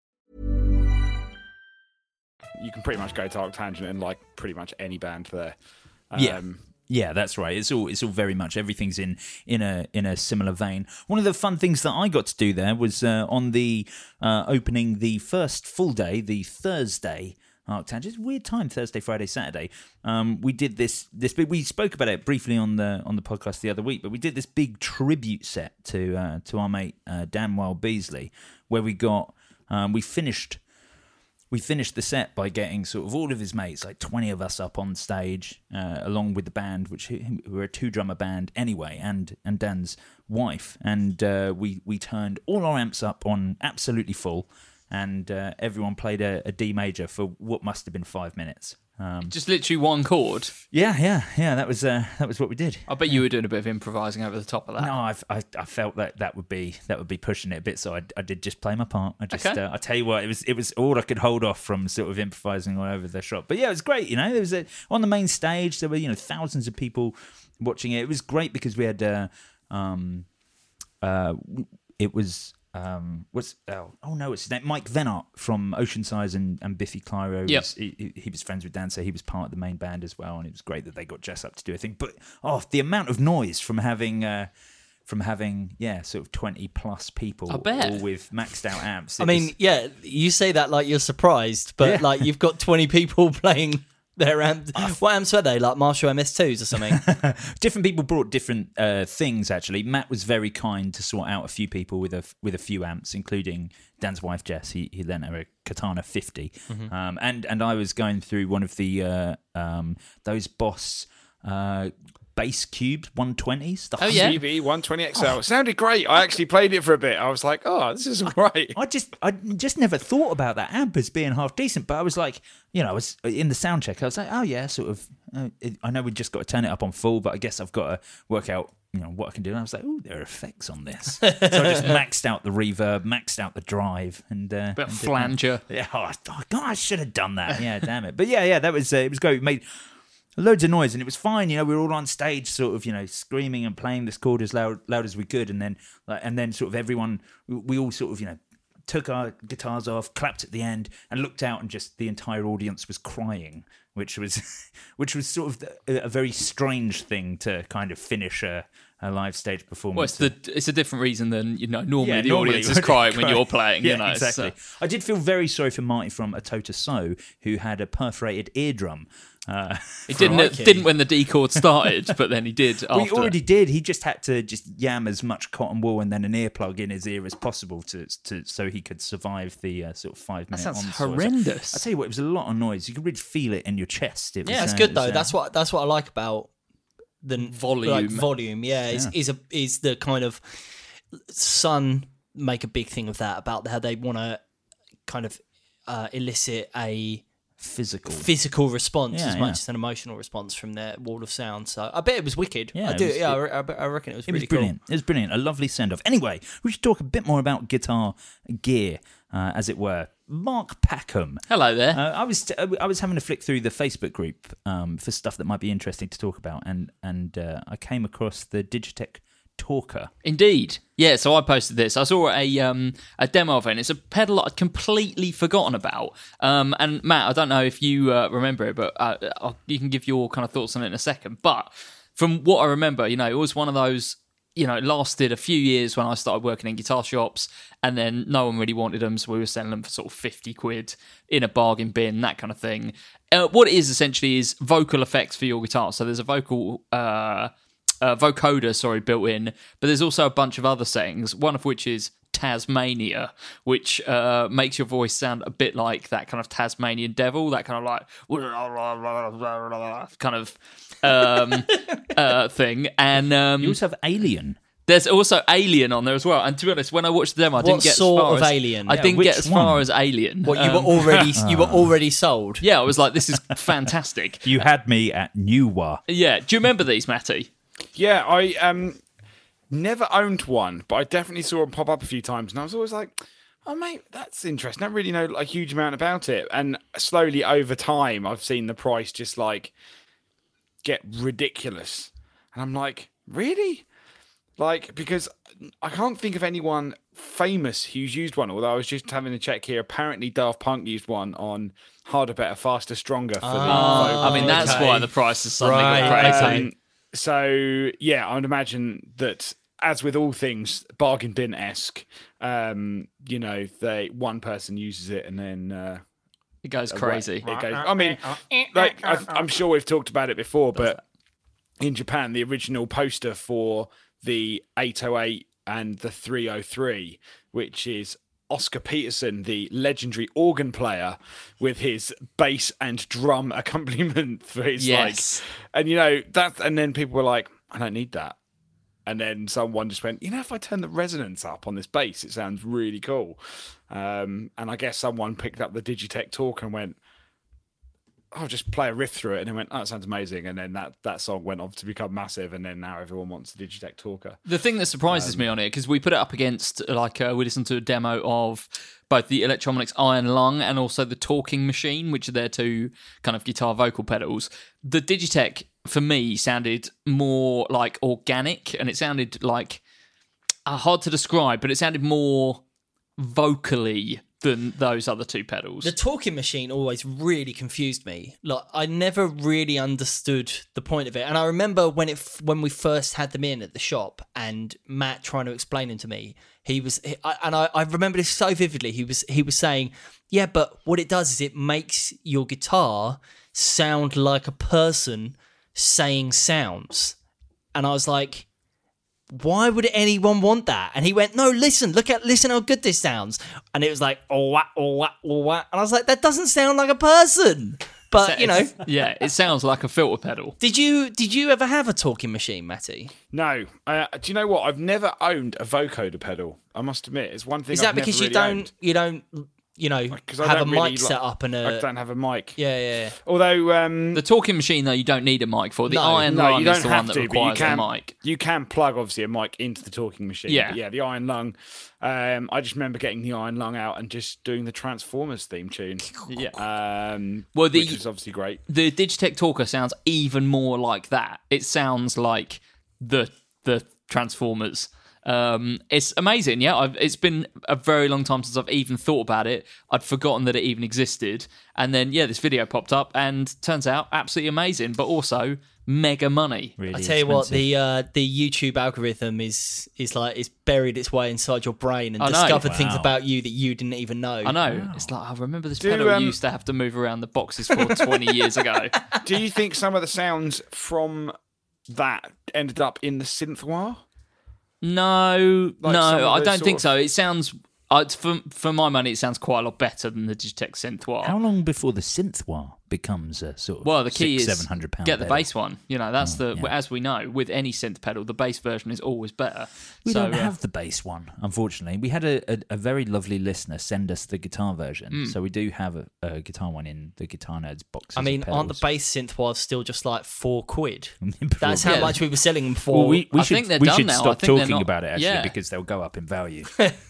You can pretty much go to Arctangent and like pretty much any band there. Yeah, that's right. It's all very much everything's in a similar vein. One of the fun things that I got to do there was on the opening the first full day, the Thursday Arctangent. It's a weird time, Thursday, Friday, Saturday. We did this big. We spoke about it briefly on the podcast the other week, but we did this big tribute set to our mate Dan Wild Beasley, where we finished the set by getting sort of all of his mates, like 20 of us up on stage, along with the band, which were a 2-drummer band anyway, and Dan's wife. And we turned all our amps up on absolutely full, and everyone played a D major for what must have been 5 minutes. Just literally one chord. Yeah. That was what we did. I bet you were doing a bit of improvising over the top of that. No, I felt that would be pushing it a bit, so I did just play my part. I tell you what, it was all I could hold off from sort of improvising all over the shop. But yeah, it was great. You know, there was on the main stage there were thousands of people watching it. It was great because we had what's his name? Mike Venart from Oceanside and Biffy Clyro. Yep. He was friends with Dan, so he was part of the main band as well, and it was great that they got Jess up to do a thing. But the amount of noise from having sort of 20 plus people all with maxed out amps. You say that like you're surprised, but like you've got 20 people playing their amps. What amps were they? Like Marshall MS2s or something? Different people brought different things, actually. Matt was very kind to sort out a few people with a few amps, including Dan's wife, Jess. He lent her a Katana 50. Mm-hmm. And I was going through one of the those Boss Bass Cube 120s. The CB 120 XL. It sounded great. I actually played it for a bit. I was like, this is great. I just never thought about that amp as being half decent, but I was like, I was in the sound check. I was like, I know we just got to turn it up on full, but I guess I've got to work out, what I can do. And I was like, there are effects on this. So I just maxed out the reverb, maxed out the drive, and flanger. Yeah, God, I should have done that. Yeah, damn it. But yeah, that was it was great. We made loads of noise, and it was fine. We were all on stage, sort of, screaming and playing this chord as loud as we could, and then sort of everyone, we all sort of, took our guitars off, clapped at the end, and looked out, and just the entire audience was crying, which was sort of a very strange thing to kind of finish a live stage performance. Well, it's a different reason than normally the audience is crying when you're playing. Yeah, exactly. I did feel very sorry for Marty from A Tota So, who had a perforated eardrum. He didn't when the D chord started, but then he did after. Well, he already did. He just had to yam as much cotton wool and then an earplug in his ear as possible to so he could survive the sort of 5 minute. That sounds onslaught. horrendous. I tell you what, it was a lot of noise. You could really feel it in your chest. It's good though. That's what I like about the volume. Like, volume, is the kind of Sun make a big thing of that about how they want to kind of elicit a physical response as much as an emotional response from their wall of sound. So I bet it was wicked. I reckon it was really brilliant. cool. It was brilliant. A lovely send off. Anyway, we should talk a bit more about guitar gear, as it were. Mark Packham. Hello there. I was having a flick through the Facebook group for stuff that might be interesting to talk about, and I came across the Digitech Talker. Indeed. Yeah, so I posted this. I saw a demo of it, and it's a pedal that I'd completely forgotten about. And Matt, I don't know if you remember it, but you can give your kind of thoughts on it in a second. But from what I remember, it was one of those, it lasted a few years when I started working in guitar shops, and then no one really wanted them, so we were selling them for sort of 50 quid in a bargain bin, that kind of thing. What it is essentially is vocal effects for your guitar. So there's a vocoder, built in, but there's also a bunch of other settings, one of which is Tasmania, which makes your voice sound a bit like that kind of Tasmanian devil, that kind of like kind of thing. And you also have Alien. There's also Alien on there as well. And to be honest, when I watched the demo, I didn't get as far as Alien? I didn't get as far as Alien. What, you were already sold? Yeah, I was like, this is fantastic. You had me at Newa. Yeah. Do you remember these, Matty? Yeah, I never owned one, but I definitely saw them pop up a few times, and I was always like, oh, mate, that's interesting. I don't really know a huge amount about it. And slowly over time, I've seen the price just get ridiculous. And I'm like, really? Because I can't think of anyone famous who's used one, although I was just having a check here. Apparently Daft Punk used one on Harder, Better, Faster, Stronger. For that's why the price is suddenly gone crazy. So, yeah, I would imagine that, as with all things bargain bin-esque, one person uses it and then... it goes crazy. It goes, I mean, I'm sure we've talked about it before, but in Japan, the original poster for the 808 and the 303, which is Oscar Peterson, the legendary organ player, with his bass and drum accompaniment for his and and then people were like, I don't need that. And then someone just went, if I turn the resonance up on this bass, it sounds really cool. And I guess someone picked up the Digitech Talker and went, I'll just play a riff through it, and then went, oh, that sounds amazing. And then that song went on to become massive, and then now everyone wants the Digitech Talker. The thing that surprises me on it, because we put it up against, we listened to a demo of both the Electromonics Iron Lung and also the Talking Machine, which are their two kind of guitar vocal pedals. The Digitech, for me, sounded more like organic, and it sounded like, hard to describe, but it sounded more vocally than those other two pedals. The Talking Machine always really confused me. I never really understood the point of it. And I remember when we first had them in at the shop, and Matt trying to explain them to me, I remember this so vividly. He was saying, yeah, but what it does is it makes your guitar sound like a person saying sounds. And I was like, why would anyone want that? And he went, no, listen how good this sounds. And it was like, oh, wah, oh, wah, oh, wah. And I was like, that doesn't sound like a person. But, Yeah, it sounds like a filter pedal. Did you ever have a Talking Machine, Matty? No. Do you know what? I've never owned a vocoder pedal. I must admit. It's one thing. Is that I've because never really owned. you don't have a mic set up and I don't have a mic. Yeah. Although the Talking Machine, though, you don't need a mic for. The Iron Lung you don't is the have one that to, requires a mic. You can plug, obviously, a mic into the Talking Machine. Yeah. But yeah, the Iron Lung. I just remember getting the Iron Lung out and just doing the Transformers theme tune. Yeah. Which is obviously great. The Digitech Talker sounds even more like that. It sounds like the Transformers. It's amazing. Yeah, it's been a very long time since I've even thought about it. I'd forgotten that it even existed, and then this video popped up, and turns out absolutely amazing, but also mega money. Really I tell you what, the YouTube algorithm is like it's buried its way inside your brain and discovered things about you that you didn't even know. I know. Wow. It's like I remember this pedal used to have to move around the boxes for 20 years ago. Do you think some of the sounds from that ended up in the synthwire? No, I don't think so. It sounds. For my money, it sounds quite a lot better than the Digitech Synthwire. How long before the Synthwire becomes a sort of the key is £600-700 get the bass one. That's as we know, with any synth pedal, the bass version is always better. We don't have the bass one, unfortunately. We had a very lovely listener send us the guitar version, so we do have a guitar one in the Guitar Nerds box. I mean, aren't the bass synthwires still just like £4? That's how much we were selling them for. Well, I think they're done now. Stop talking about it actually because they'll go up in value.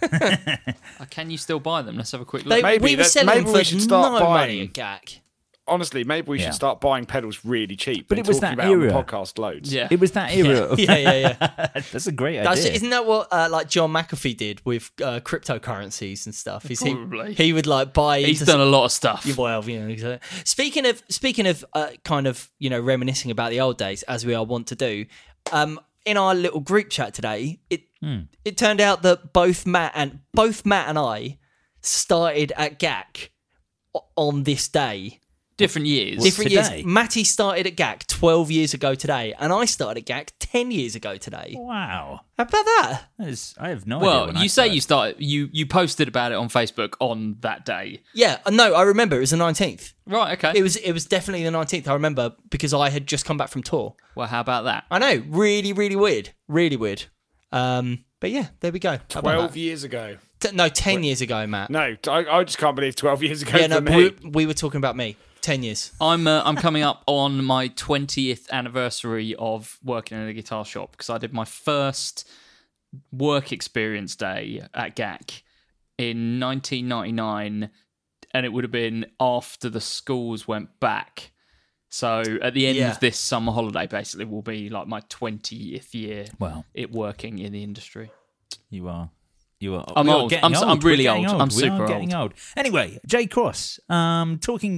Can you still buy them? Let's have a quick look. We were selling them for no money at GAC. Honestly, maybe we should start buying pedals really cheap. But it was that era. On the podcast loads. Yeah. It was that era. Yeah. That's a great idea. Isn't that what like John McAfee did with cryptocurrencies and stuff? Probably. He would like buy. He's done a lot of stuff. Well, speaking of kind of reminiscing about the old days as we are wont to do. In our little group chat today, it turned out that both Matt and I started at GAC on this day. Different years. Different years. Matty started at GAC 12 years ago today, and I started at GAC 10 years ago today. Wow. How about that? I have no idea. Well, you say you started. You posted about it on Facebook on that day. Yeah, no, I remember. It was the 19th. Right, okay. It was definitely the 19th. I remember because I had just come back from tour. Well, how about that? I know. Really, really weird. Really weird. But yeah, there we go. 12 years ago. 10 years ago, Matt. No, I just can't believe 12 years ago. Yeah, no, me. we were talking about me. 10 years. I'm coming up on my 20th anniversary of working in a guitar shop because I did my first work experience day at GAC in 1999, and it would have been after the schools went back. So at the end of this summer holiday, basically, will be like my 20th year working in the industry. You are. I'm old. I'm really old. I'm super getting old. Anyway, Jay Cross. Talking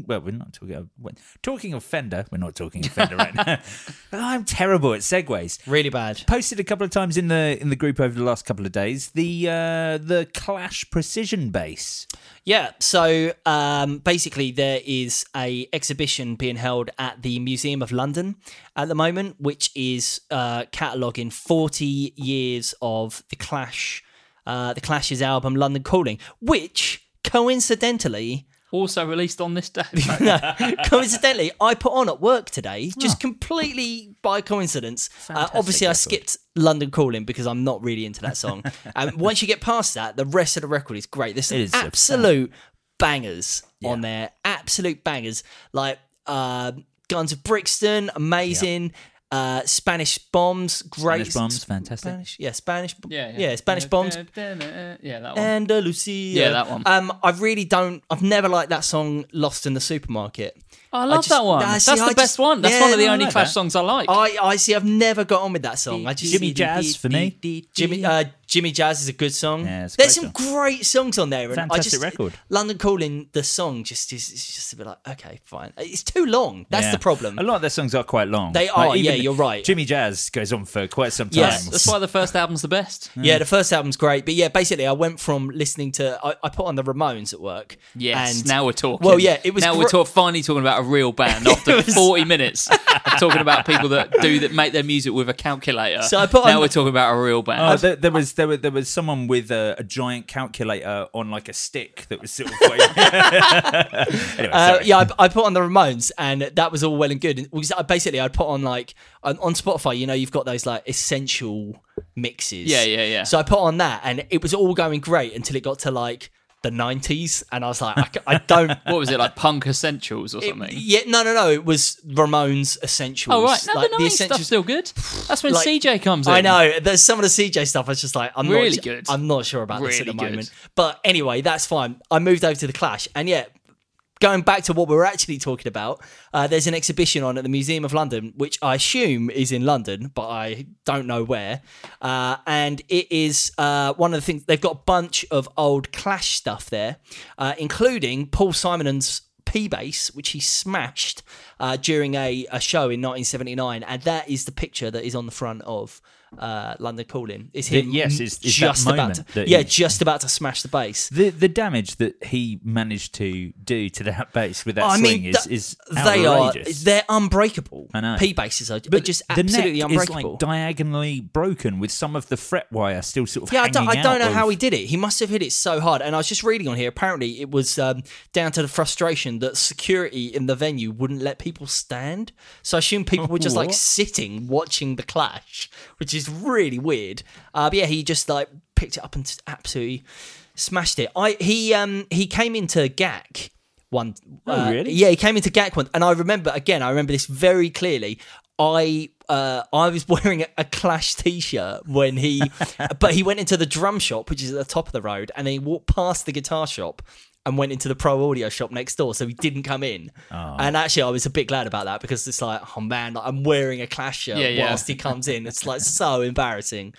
of Fender. We're not talking of Fender right now. I'm terrible at segues. Really bad. Posted a couple of times in the group over the last couple of days. The Clash Precision bass. Yeah. So basically, there is a exhibition being held at the Museum of London at the moment, which is cataloguing 40 years of the Clash. The Clash's album London Calling, which coincidentally also released on this day. Coincidentally, I put on at work today, just completely by coincidence. Obviously, I skipped London Calling because I'm not really into that song. And once you get past that, the rest of the record is great. There's some absolute bangers on there, absolute bangers like Guns of Brixton, amazing. Yep. Spanish Bombs, great. Spanish Bombs, fantastic. Spanish Bombs. Yeah, that one. Andalusia. Yeah, that one. I've never liked that song, Lost in the Supermarket. I love that one. That's the best one. That's one of the only Clash songs I like. I see. I've never got on with that song. Jimmy Jazz for me. Jimmy Jazz is a good song. Yeah, there's some great songs on there. Fantastic record. London Calling, the song is just a bit like, okay, fine. It's too long. That's the problem. A lot of their songs are quite long. They are. You're right. Jimmy Jazz goes on for quite some time. Yes, that's why the first album's the best. Yeah, the first album's great. But yeah, basically, I went from listening to. I put on the Ramones at work. Yes. And now we're talking. Well, yeah, it was. Now we're finally talking about a real band after 40 minutes of talking about people that make their music with a calculator. So now we're talking about a real band. There was someone with a giant calculator on like a stick that was sort of anyway, I put on the Ramones, and that was all well and good. Basically, I'd put on like on Spotify, you've got those like essential mixes. Yeah. So I put on that, and it was all going great until it got to like the 90s, and I was like, I don't. What was it, like Punk Essentials or something? No. It was Ramones Essentials. Oh right, no, like, the 90s stuff's still good. That's when CJ comes in. I know. There's some of the CJ stuff. I was just like, I'm good. I'm not sure about this at the moment. Good. But anyway, that's fine. I moved over to the Clash, and yeah, going back to what we're actually talking about, there's an exhibition on at the Museum of London, which I assume is in London, but I don't know where. And it is one of the things, they've got a bunch of old Clash stuff there, including Paul Simonon's P-Bass, which he smashed during a show in 1979. And that is the picture that is on the front of London Calling. It's him just about to smash the bass. The damage that he managed to do to that bass with that swing is outrageous. They're unbreakable. I know. P-basses are just absolutely the neck unbreakable. is like diagonally broken with some of the fret wire still sort of hanging I don't know out how he did it. He must have hit it so hard. And I was just reading on here, apparently it was down to the frustration that security in the venue wouldn't let people stand. So I assume people were just like sitting watching the clash, which is really weird. But yeah, he just like picked it up and absolutely smashed it. He came into GAC one. Really? Yeah, he came into GAC one, and I remember this very clearly. I was wearing a Clash t-shirt when but he went into the drum shop, which is at the top of the road, and then he walked past the guitar shop and went into the Pro Audio shop next door, so he didn't come in. Oh. And actually, I was a bit glad about that, because it's like, oh man, like, I'm wearing a Clash shirt whilst he comes in. It's like so embarrassing.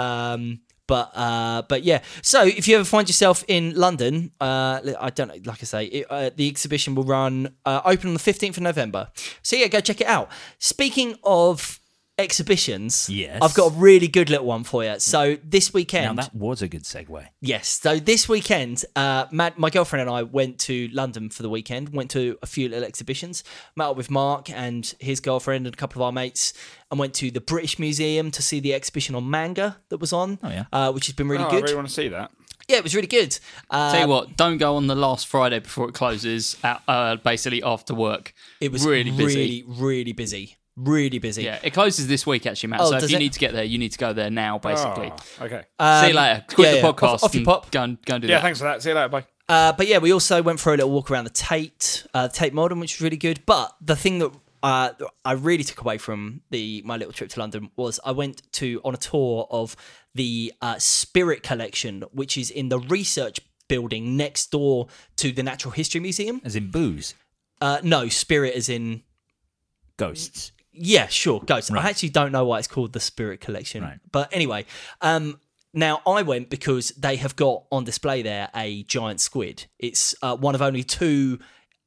But yeah. So if you ever find yourself in London, I don't know, like I say, the exhibition will run open on the 15th of November. So yeah, go check it out. Speaking of exhibitions, yes, I've got a really good little one for you. So this weekend, now that was a good segue. Yes, so this weekend, my girlfriend and I went to London for the weekend. Went to a few little exhibitions. Met up with Mark and his girlfriend and a couple of our mates, and went to the British Museum to see the exhibition on manga that was on. Oh yeah, which has been really good. I really want to see that. Yeah, it was really good. Tell you what, don't go on the last Friday before it closes, basically after work. It was really busy. Really busy. Really busy. Yeah, it closes this week, actually, Matt. So if you need to get there, you need to go there now, basically. Oh, okay. See you later. Quit the podcast. Off you pop. Go and do that. Yeah, thanks for that. See you later. Bye. But yeah, we also went for a little walk around the Tate Modern, which was really good. But the thing that I really took away from my little trip to London was I went on a tour of the Spirit Collection, which is in the research building next door to the Natural History Museum. As in booze? No, Spirit as in ghosts. Yeah, sure, ghosts. Right. I actually don't know why it's called the Spirit Collection. Right. But anyway, now I went because they have got on display there a giant squid. It's one of only two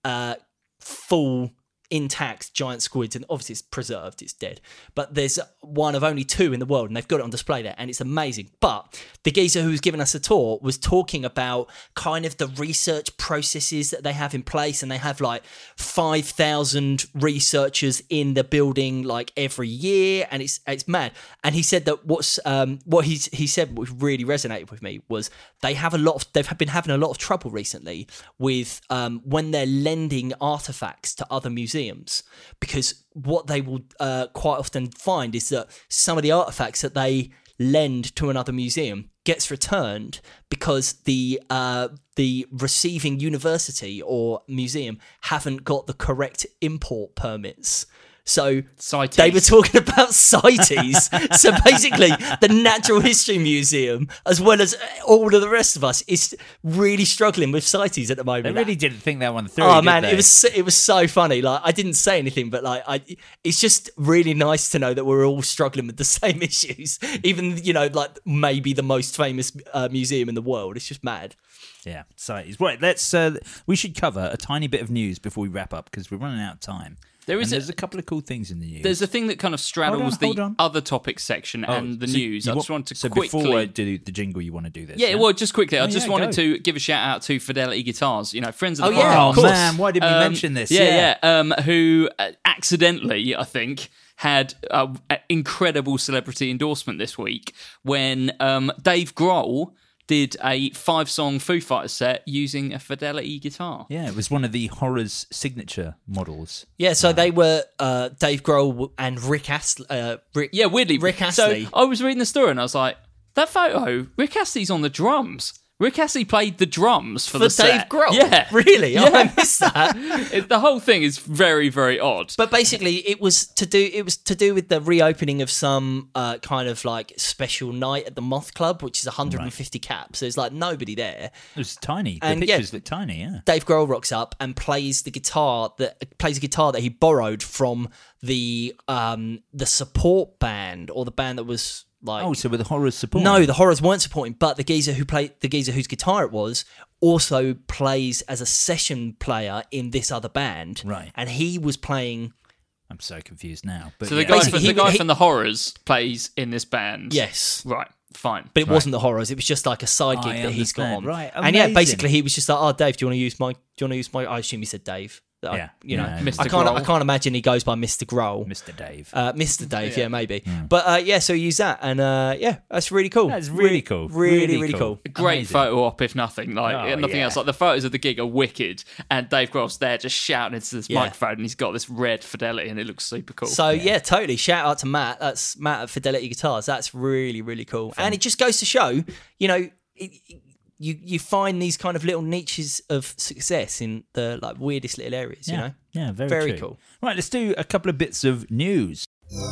full intact giant squids, and obviously it's preserved, it's dead, but there's one of only two in the world, and they've got it on display there, and it's amazing. But the geezer who was giving us a tour was talking about kind of the research processes that they have in place, and they have like 5,000 researchers in the building like every year, and it's mad. And he said that what he said, which really resonated with me, was they've been having a lot of trouble recently with when they're lending artifacts to other museums, because what they will quite often find is that some of the artifacts that they lend to another museum gets returned because the receiving university or museum haven't got the correct import permits. So CITES. They were talking about CITES. So basically, the Natural History Museum, as well as all of the rest of us, is really struggling with CITES at the moment. They really didn't think that one through. Oh man, did they? it was so funny. Like, I didn't say anything, but like it's just really nice to know that we're all struggling with the same issues. Even like maybe the most famous museum in the world. It's just mad. Yeah, CITES. Right, let's. We should cover a tiny bit of news before we wrap up because we're running out of time. There's a couple of cool things in the news. There's a thing that kind of straddles the other topics section and the news. I just want to quickly... So before I do the jingle, you want to do this? Yeah, well, just quickly. I just wanted to give a shout out to Fidelity Guitars, friends of the podcast. Yeah, of course. Man, why did we mention this? Who accidentally, I think, had an incredible celebrity endorsement this week when Dave Grohl did a 5-song Foo Fighters set using a Fidelity guitar. Yeah, it was one of the Horror's signature models. Yeah, so they were Dave Grohl and Rick Astley. Weirdly. Rick Astley. So I was reading the story and I was like, that photo, Rick Astley's on the drums. Rick Astley played the drums for Dave set. Grohl? Yeah. Really? Yeah. Oh, I missed that. The whole thing is very, very odd. But basically, it was to do with the reopening of some kind of like special night at the Moth Club, which is 150 caps. There's like nobody there. It was tiny. And the pictures look tiny. Yeah. Dave Grohl rocks up and plays a guitar that he borrowed from the support band, or the band that was. So with the Horrors supporting? No, the Horrors weren't supporting, but the geezer whose guitar it was also plays as a session player in this other band. Right. And he was playing... I'm so confused now. But so the guy from the Horrors plays in this band? Yes. Right, fine. But it wasn't the Horrors, it was just like a side gig that he's got on. Right, and yeah, basically he was just like, oh, Dave, do you want to use my... I assume he said Dave. Mr. I can't imagine he goes by Mr. Grohl. Mr. Dave. Mr. Dave, yeah, maybe. But so use that, and that's really cool. That's really cool. Really cool. A great photo op, if nothing. Nothing else. Like the photos of the gig are wicked, and Dave Grohl's there just shouting into this microphone, and he's got this red Fidelity, and it looks super cool. So totally. Shout out to Matt. That's Matt at Fidelity Guitars. That's really, really cool. And it just goes to show, You find these kind of little niches of success in the like weirdest little areas, you know? Yeah, very cool. Right, let's do a couple of bits of news.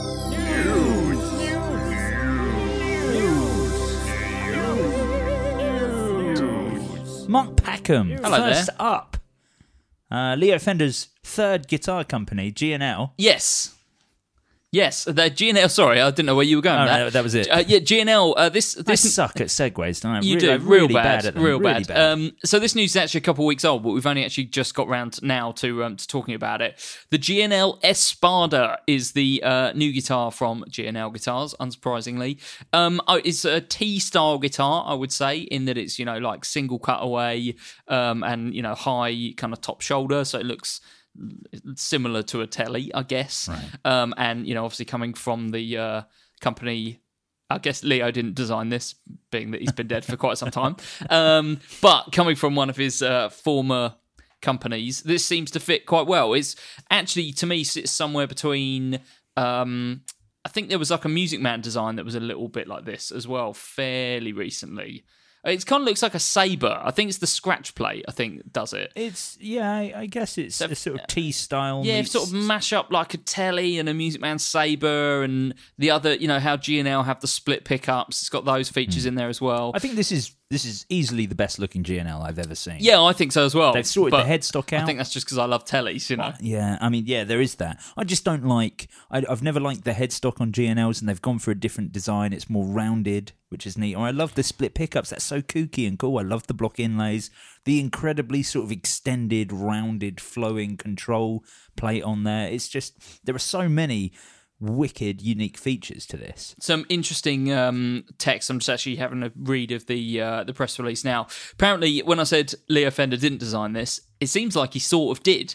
Mark Packham, Hello first there. up. Leo Fender's third guitar company, G&L. Yes, the G&L. Sorry, I didn't know where you were going. No, that was it. G&L. This I suck at segues, don't I? You really, do real bad at them. real really bad. So this news is actually a couple of weeks old, but we've only actually just got round now to talking about it. The G&L Espada is the new guitar from G&L Guitars. Unsurprisingly, it's a T-style guitar, I would say, in that it's like single cutaway and high kind of top shoulder, so it looks similar to a Telly, I guess. Right. And obviously coming from the company, I guess Leo didn't design this, being that he's been dead for quite some time. But coming from one of his former companies, this seems to fit quite well. It's actually, to me, sits somewhere between... I think there was like a Music Man design that was a little bit like this as well, fairly recently. It kind of looks like a Sabre. I think it's the scratch plate, I think, does it. I guess it's a sort of T-style. Yeah, sort of mash up like a Telly and a Music Man Sabre, and the other, how G&L have the split pickups. It's got those features in there as well. I think this is easily the best looking G&L I've ever seen. Yeah, I think so as well. They've sorted the headstock out. I think that's just because I love Tellys, Yeah, I mean, there is that. I just don't like... I've never liked the headstock on G&Ls, and they've gone for a different design. It's more rounded, which is neat. Or I love the split pickups. That's so kooky and cool. I love the block inlays. The incredibly sort of extended, rounded, flowing control plate on there. It's just... There are so many... wicked, unique features to this. Some interesting text. I'm just actually having a read of the press release now. Apparently, when I said Leo Fender didn't design this, it seems like he sort of did.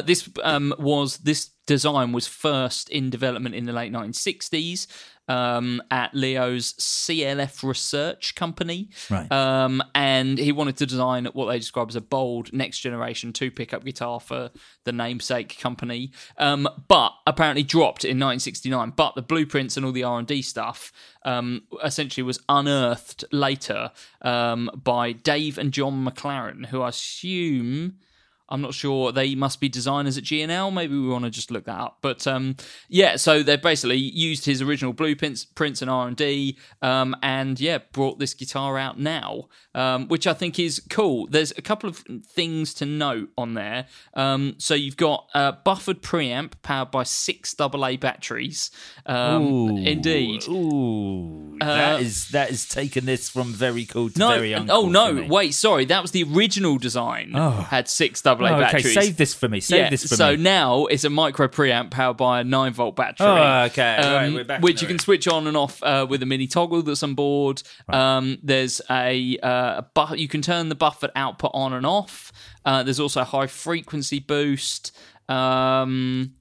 This design was first in development in the late 1960s. At Leo's CLF Research Company. Right. And he wanted to design what they describe as a bold next generation 2-pickup guitar for the namesake company. But apparently dropped in 1969. But the blueprints and all the R&D stuff essentially was unearthed later by Dave and John McLaren, who I assume... I'm not sure. They must be designers at G&L. Maybe we want to just look that up. But so they basically used his original blueprints and R&D and brought this guitar out now, which I think is cool. There's a couple of things to note on there. So you've got a buffered preamp powered by 6 AA batteries. Indeed. Ooh. That is taken this from very cool to very uncool. Oh, no. Wait, sorry. That was the original design. Had 6 AA batteries. Okay, save this for me. So now it's a micro preamp powered by a 9-volt battery. Oh, okay. Right, we're back which you can switch on and off with a mini toggle that's on board. Right. There's you can turn the buffered output on and off. There's also a high frequency boost.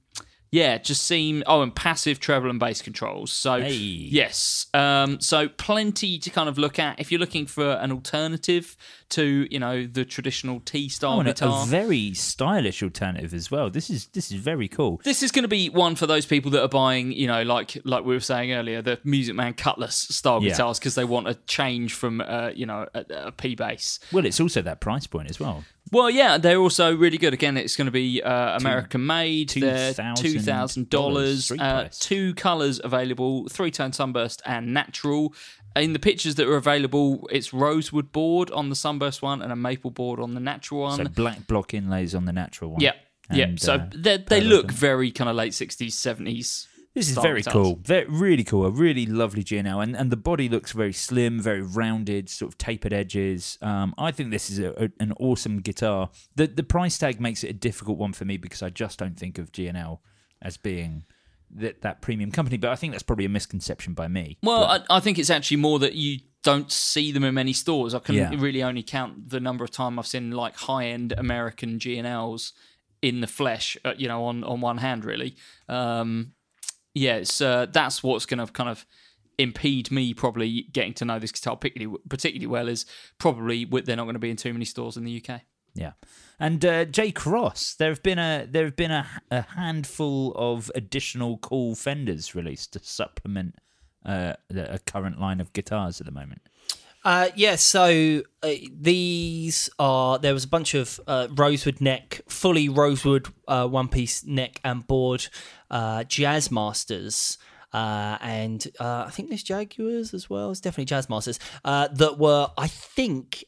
just seem... Oh, and passive treble and bass controls. So, yes. So plenty to kind of look at. If you're looking for an alternative to, the traditional T-style guitar. A very stylish alternative as well. This is very cool. This is going to be one for those people that are buying, like we were saying earlier, the Music Man Cutlass style guitars because they want a change from, a P bass. Well, it's also that price point as well. Well, yeah, they're also really good. Again, it's going to be American made. They're $2,000. 2 colours available: 3-tone sunburst and natural. In the pictures that are available, it's rosewood board on the sunburst one and a maple board on the natural one. So black block inlays on the natural one. Yeah. So they look very kind of late 60s, 70s. This is very cool. Really cool. A really lovely G&L. And the body looks very slim, very rounded, sort of tapered edges. I think this is an awesome guitar. The price tag makes it a difficult one for me because I just don't think of G&L as being that premium company. But I think that's probably a misconception by me. Well, I think it's actually more that you don't see them in many stores. I can really only count the number of times I've seen like high-end American G&Ls in the flesh, on one hand, really. That's what's going to kind of impede me probably getting to know this guitar particularly well is probably they're not going to be in too many stores in the UK. Yeah, and J. Cross, there have been a handful of additional cool Fenders released to supplement a current line of guitars at the moment. So these are... There was a bunch of rosewood neck, fully rosewood one-piece neck and board Jazzmasters, and I think there's Jaguars as well. It's definitely Jazzmasters that were, I think...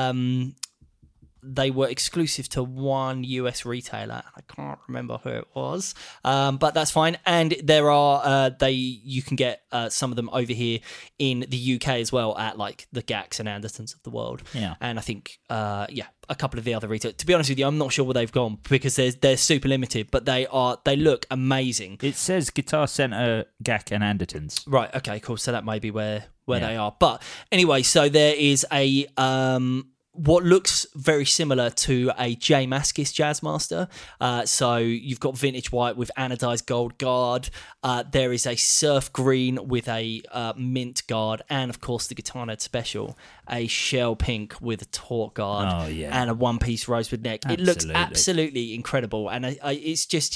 they were exclusive to one US retailer. I can't remember who it was, but that's fine. And there are you can get some of them over here in the UK as well at like the Gax and Andertons of the world. Yeah, and I think a couple of the other retailers. To be honest with you, I'm not sure where they've gone because they're super limited, but they look amazing. It says Guitar Center, GAC, and Andertons. Right. Okay. Cool. So that may be where they are. But anyway, so there is a what looks very similar to a J. Mascis Jazzmaster. So you've got vintage white with anodized gold guard. There is a surf green with a mint guard. And, of course, the Guitar Nerd Special, a shell pink with a taut guard and a one-piece rosewood neck. Absolutely. It looks absolutely incredible. And it's just,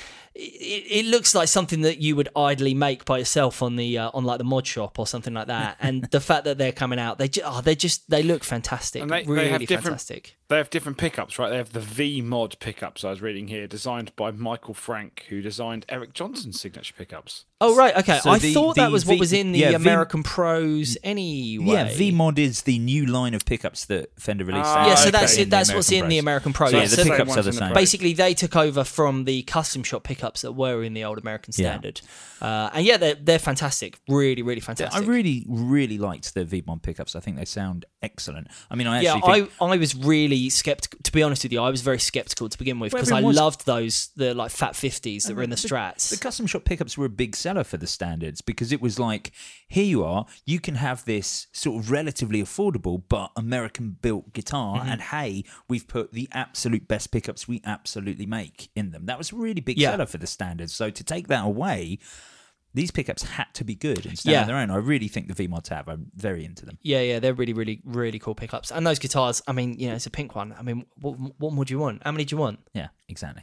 it looks like something that you would idly make by yourself on the like the mod shop or something like that. And the fact that they're coming out, they look fantastic. And they have fantastic. They have different pickups, right? They have the V mod pickups I was reading here, designed by Michael Frank, who designed Eric Johnson's signature pickups. Oh, right, okay. So I thought that was what was in the American Pros anyway. Yeah, V mod is the new line of pickups that Fender released. So that's what's in the American Pros. So the pickups are the same. Basically, they took over from the custom shop pickups that were in the old American Standard. They're fantastic. Really, really fantastic. I really, really liked the V mod pickups. I think they sound excellent. I mean, I was really skeptical. To be honest with you, I was very skeptical to begin with because I loved the like Fat 50s that were in the Strats. The custom shop pickups were a big seller for the Standards because it was like, here you are, you can have this sort of relatively affordable but American-built guitar, and hey, we've put the absolute best pickups we absolutely make in them. That was a really big seller for the Standards. So to take that away, these pickups had to be good and stand on their own. I really think the V-Mods have. I'm very into them. Yeah, they're really, really, really cool pickups. And those guitars, I mean, it's a pink one. I mean, what more do you want? How many do you want? Yeah, exactly.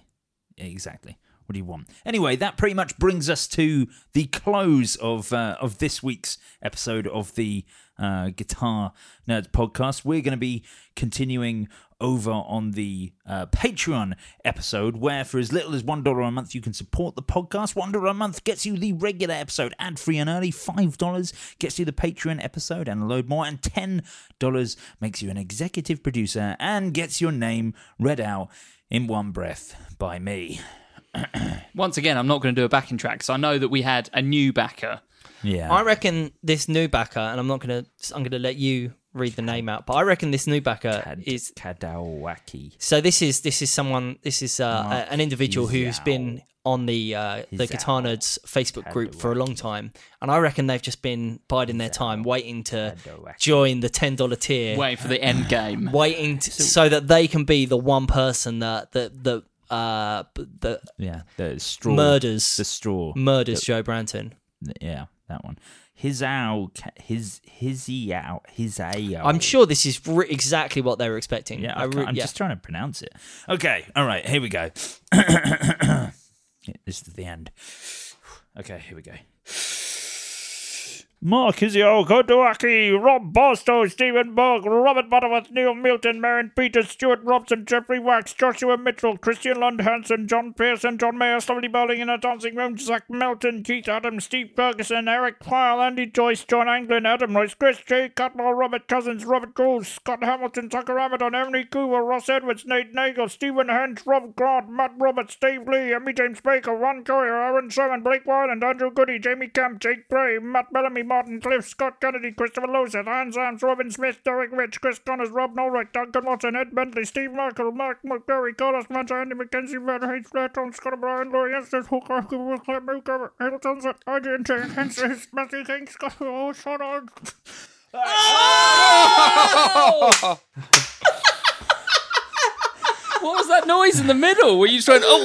What do you want? Anyway, that pretty much brings us to the close of this week's episode of the Guitar Nerds podcast. We're going to be continuing over on the Patreon episode, where for as little as $1 a month you can support the podcast. $1 a month gets you the regular episode ad-free and early. $5 gets you the Patreon episode and a load more, and $10 makes you an executive producer and gets your name read out in one breath by me. Once again, I'm not going to do a backing track, so I know that we had a new backer. Yeah, I reckon this new backer, and I'm going to let you read the name out, but I reckon this new backer is Kadawaki. So this is someone. This is an individual who's been on the Guitar Nerds Facebook group for a long time, and I reckon they've just been biding their time, waiting to join the $10 tier, waiting for the end game, so that they can be the one person that the straw murders Joe Branton. Yeah, that one. His owl. I'm sure this is exactly what they were expecting. Yeah, I'm just trying to pronounce it. Okay, all right, here we go. This is the end. Okay, here we go. Mark Izio, Kodowaki, Rob Barstow, Stephen Berg, Robert Butterworth, Neil Milton, Marion Peters, Stuart Robson, Jeffrey Wax, Joshua Mitchell, Christian Lund Hansen, John Pearson, John Mayer, Sully Bowling in a Dancing Room, Zach Melton, Keith Adams, Steve Ferguson, Eric Pyle, Andy Joyce, John Anglin, Adam Royce, Chris J. Cutler, Robert Cousins, Robert Gould, Scott Hamilton, Tucker Amadon, Emily Coover, Ross Edwards, Nate Nagel, Stephen Hens, Rob Grant, Matt Roberts, Dave Lee, Emmy James Baker, Ron Coyer, Aaron Sherman, Blake Wyland, Andrew Goody, Jamie Camp, Jake Gray, Matt Bellamy, Martin Cliff, Scott Kennedy, Christopher Losett, Hans Sams, Robin Smith, Derek Rich, Chris Connors, Rob Nolrick, Duncan Watson, Ed Bentley, Steve Michael, Mark McBurry, Carlos Manta, Andy McKenzie, Van Hayes, Tom Scott O'Brien, Laurie Estes, Hooker, Mooker, Hamilton, Adrian J. Henson, Matthew King, Scott, Sean on. What was that noise in the middle? Were you trying to...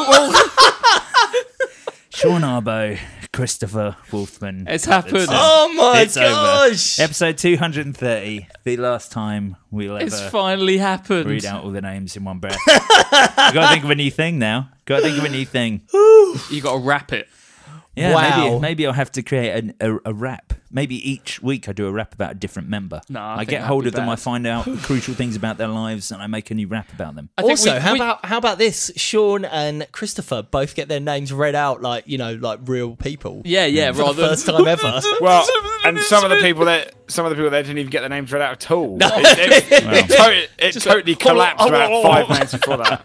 Sean Arbo, Christopher Wolfman. It's happened. Oh my gosh! Over. Episode 230. The last time we'll ever... It's finally happened. Read out all the names in one breath. You got to think of a new thing now. You got to wrap it. Yeah, wow. Maybe I'll have to create a rap. Maybe each week I do a rap about a different member. No, I get hold of them, I find out crucial things about their lives, and I make a new rap about them. Also, how about this? Sean and Christopher both get their names read out like real people. Yeah, for the first time ever. Well, and some of the people there didn't even get their names read out at all. No. It totally collapsed about 5 minutes before that.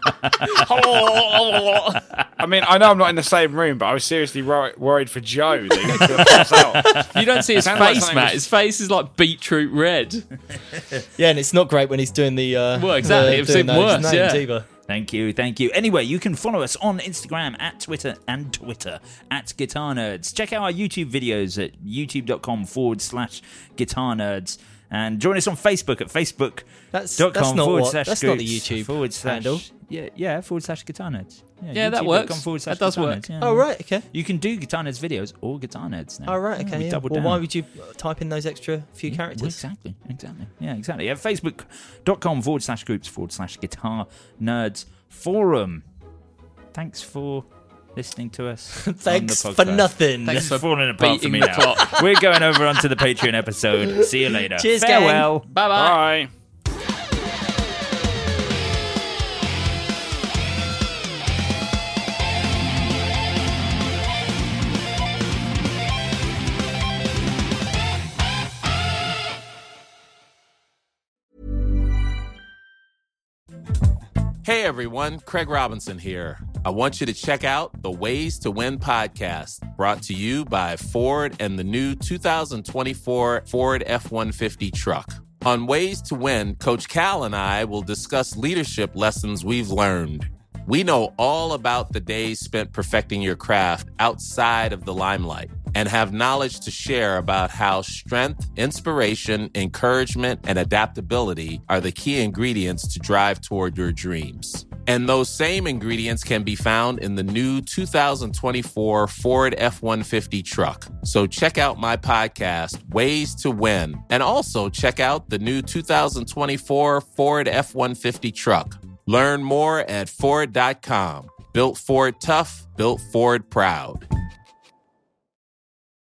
I mean, I know I'm not in the same room, but I was seriously worried for Joe that he was going to pass out. You don't see his face, Matt. His face is like beetroot red. Yeah, and it's not great when he's doing the... well, exactly. It's even worse, either. Thank you. Anyway, you can follow us on Instagram at Twitter at Guitar Nerds. Check out our YouTube videos at youtube.com/Guitar Nerds. And join us on Facebook at facebook.com/groups That's not the YouTube handle. Yeah, /Guitar Nerds. Yeah, that works. That does work. Yeah. Oh, right, okay. You can do Guitar Nerds videos or Guitar Nerds now. Oh, right, okay. We doubled down. Why would you type in those extra few characters? Exactly. Yeah, exactly. At facebook.com/groups/Guitar Nerds Forum. Thanks for listening to us. Thanks for nothing. Thanks for falling apart for me now. We're going over onto the Patreon episode. See you later. Cheers, farewell. Gang. Bye. Hey everyone, Craig Robinson here. I want you to check out the Ways to Win podcast, brought to you by Ford and the new 2024 Ford F-150 truck. On Ways to Win, Coach Cal and I will discuss leadership lessons we've learned. We know all about the days spent perfecting your craft outside of the limelight and have knowledge to share about how strength, inspiration, encouragement, and adaptability are the key ingredients to drive toward your dreams. And those same ingredients can be found in the new 2024 Ford F-150 truck. So check out my podcast, Ways to Win, and also check out the new 2024 Ford F-150 truck. Learn more at Ford.com. Built Ford tough, built Ford proud.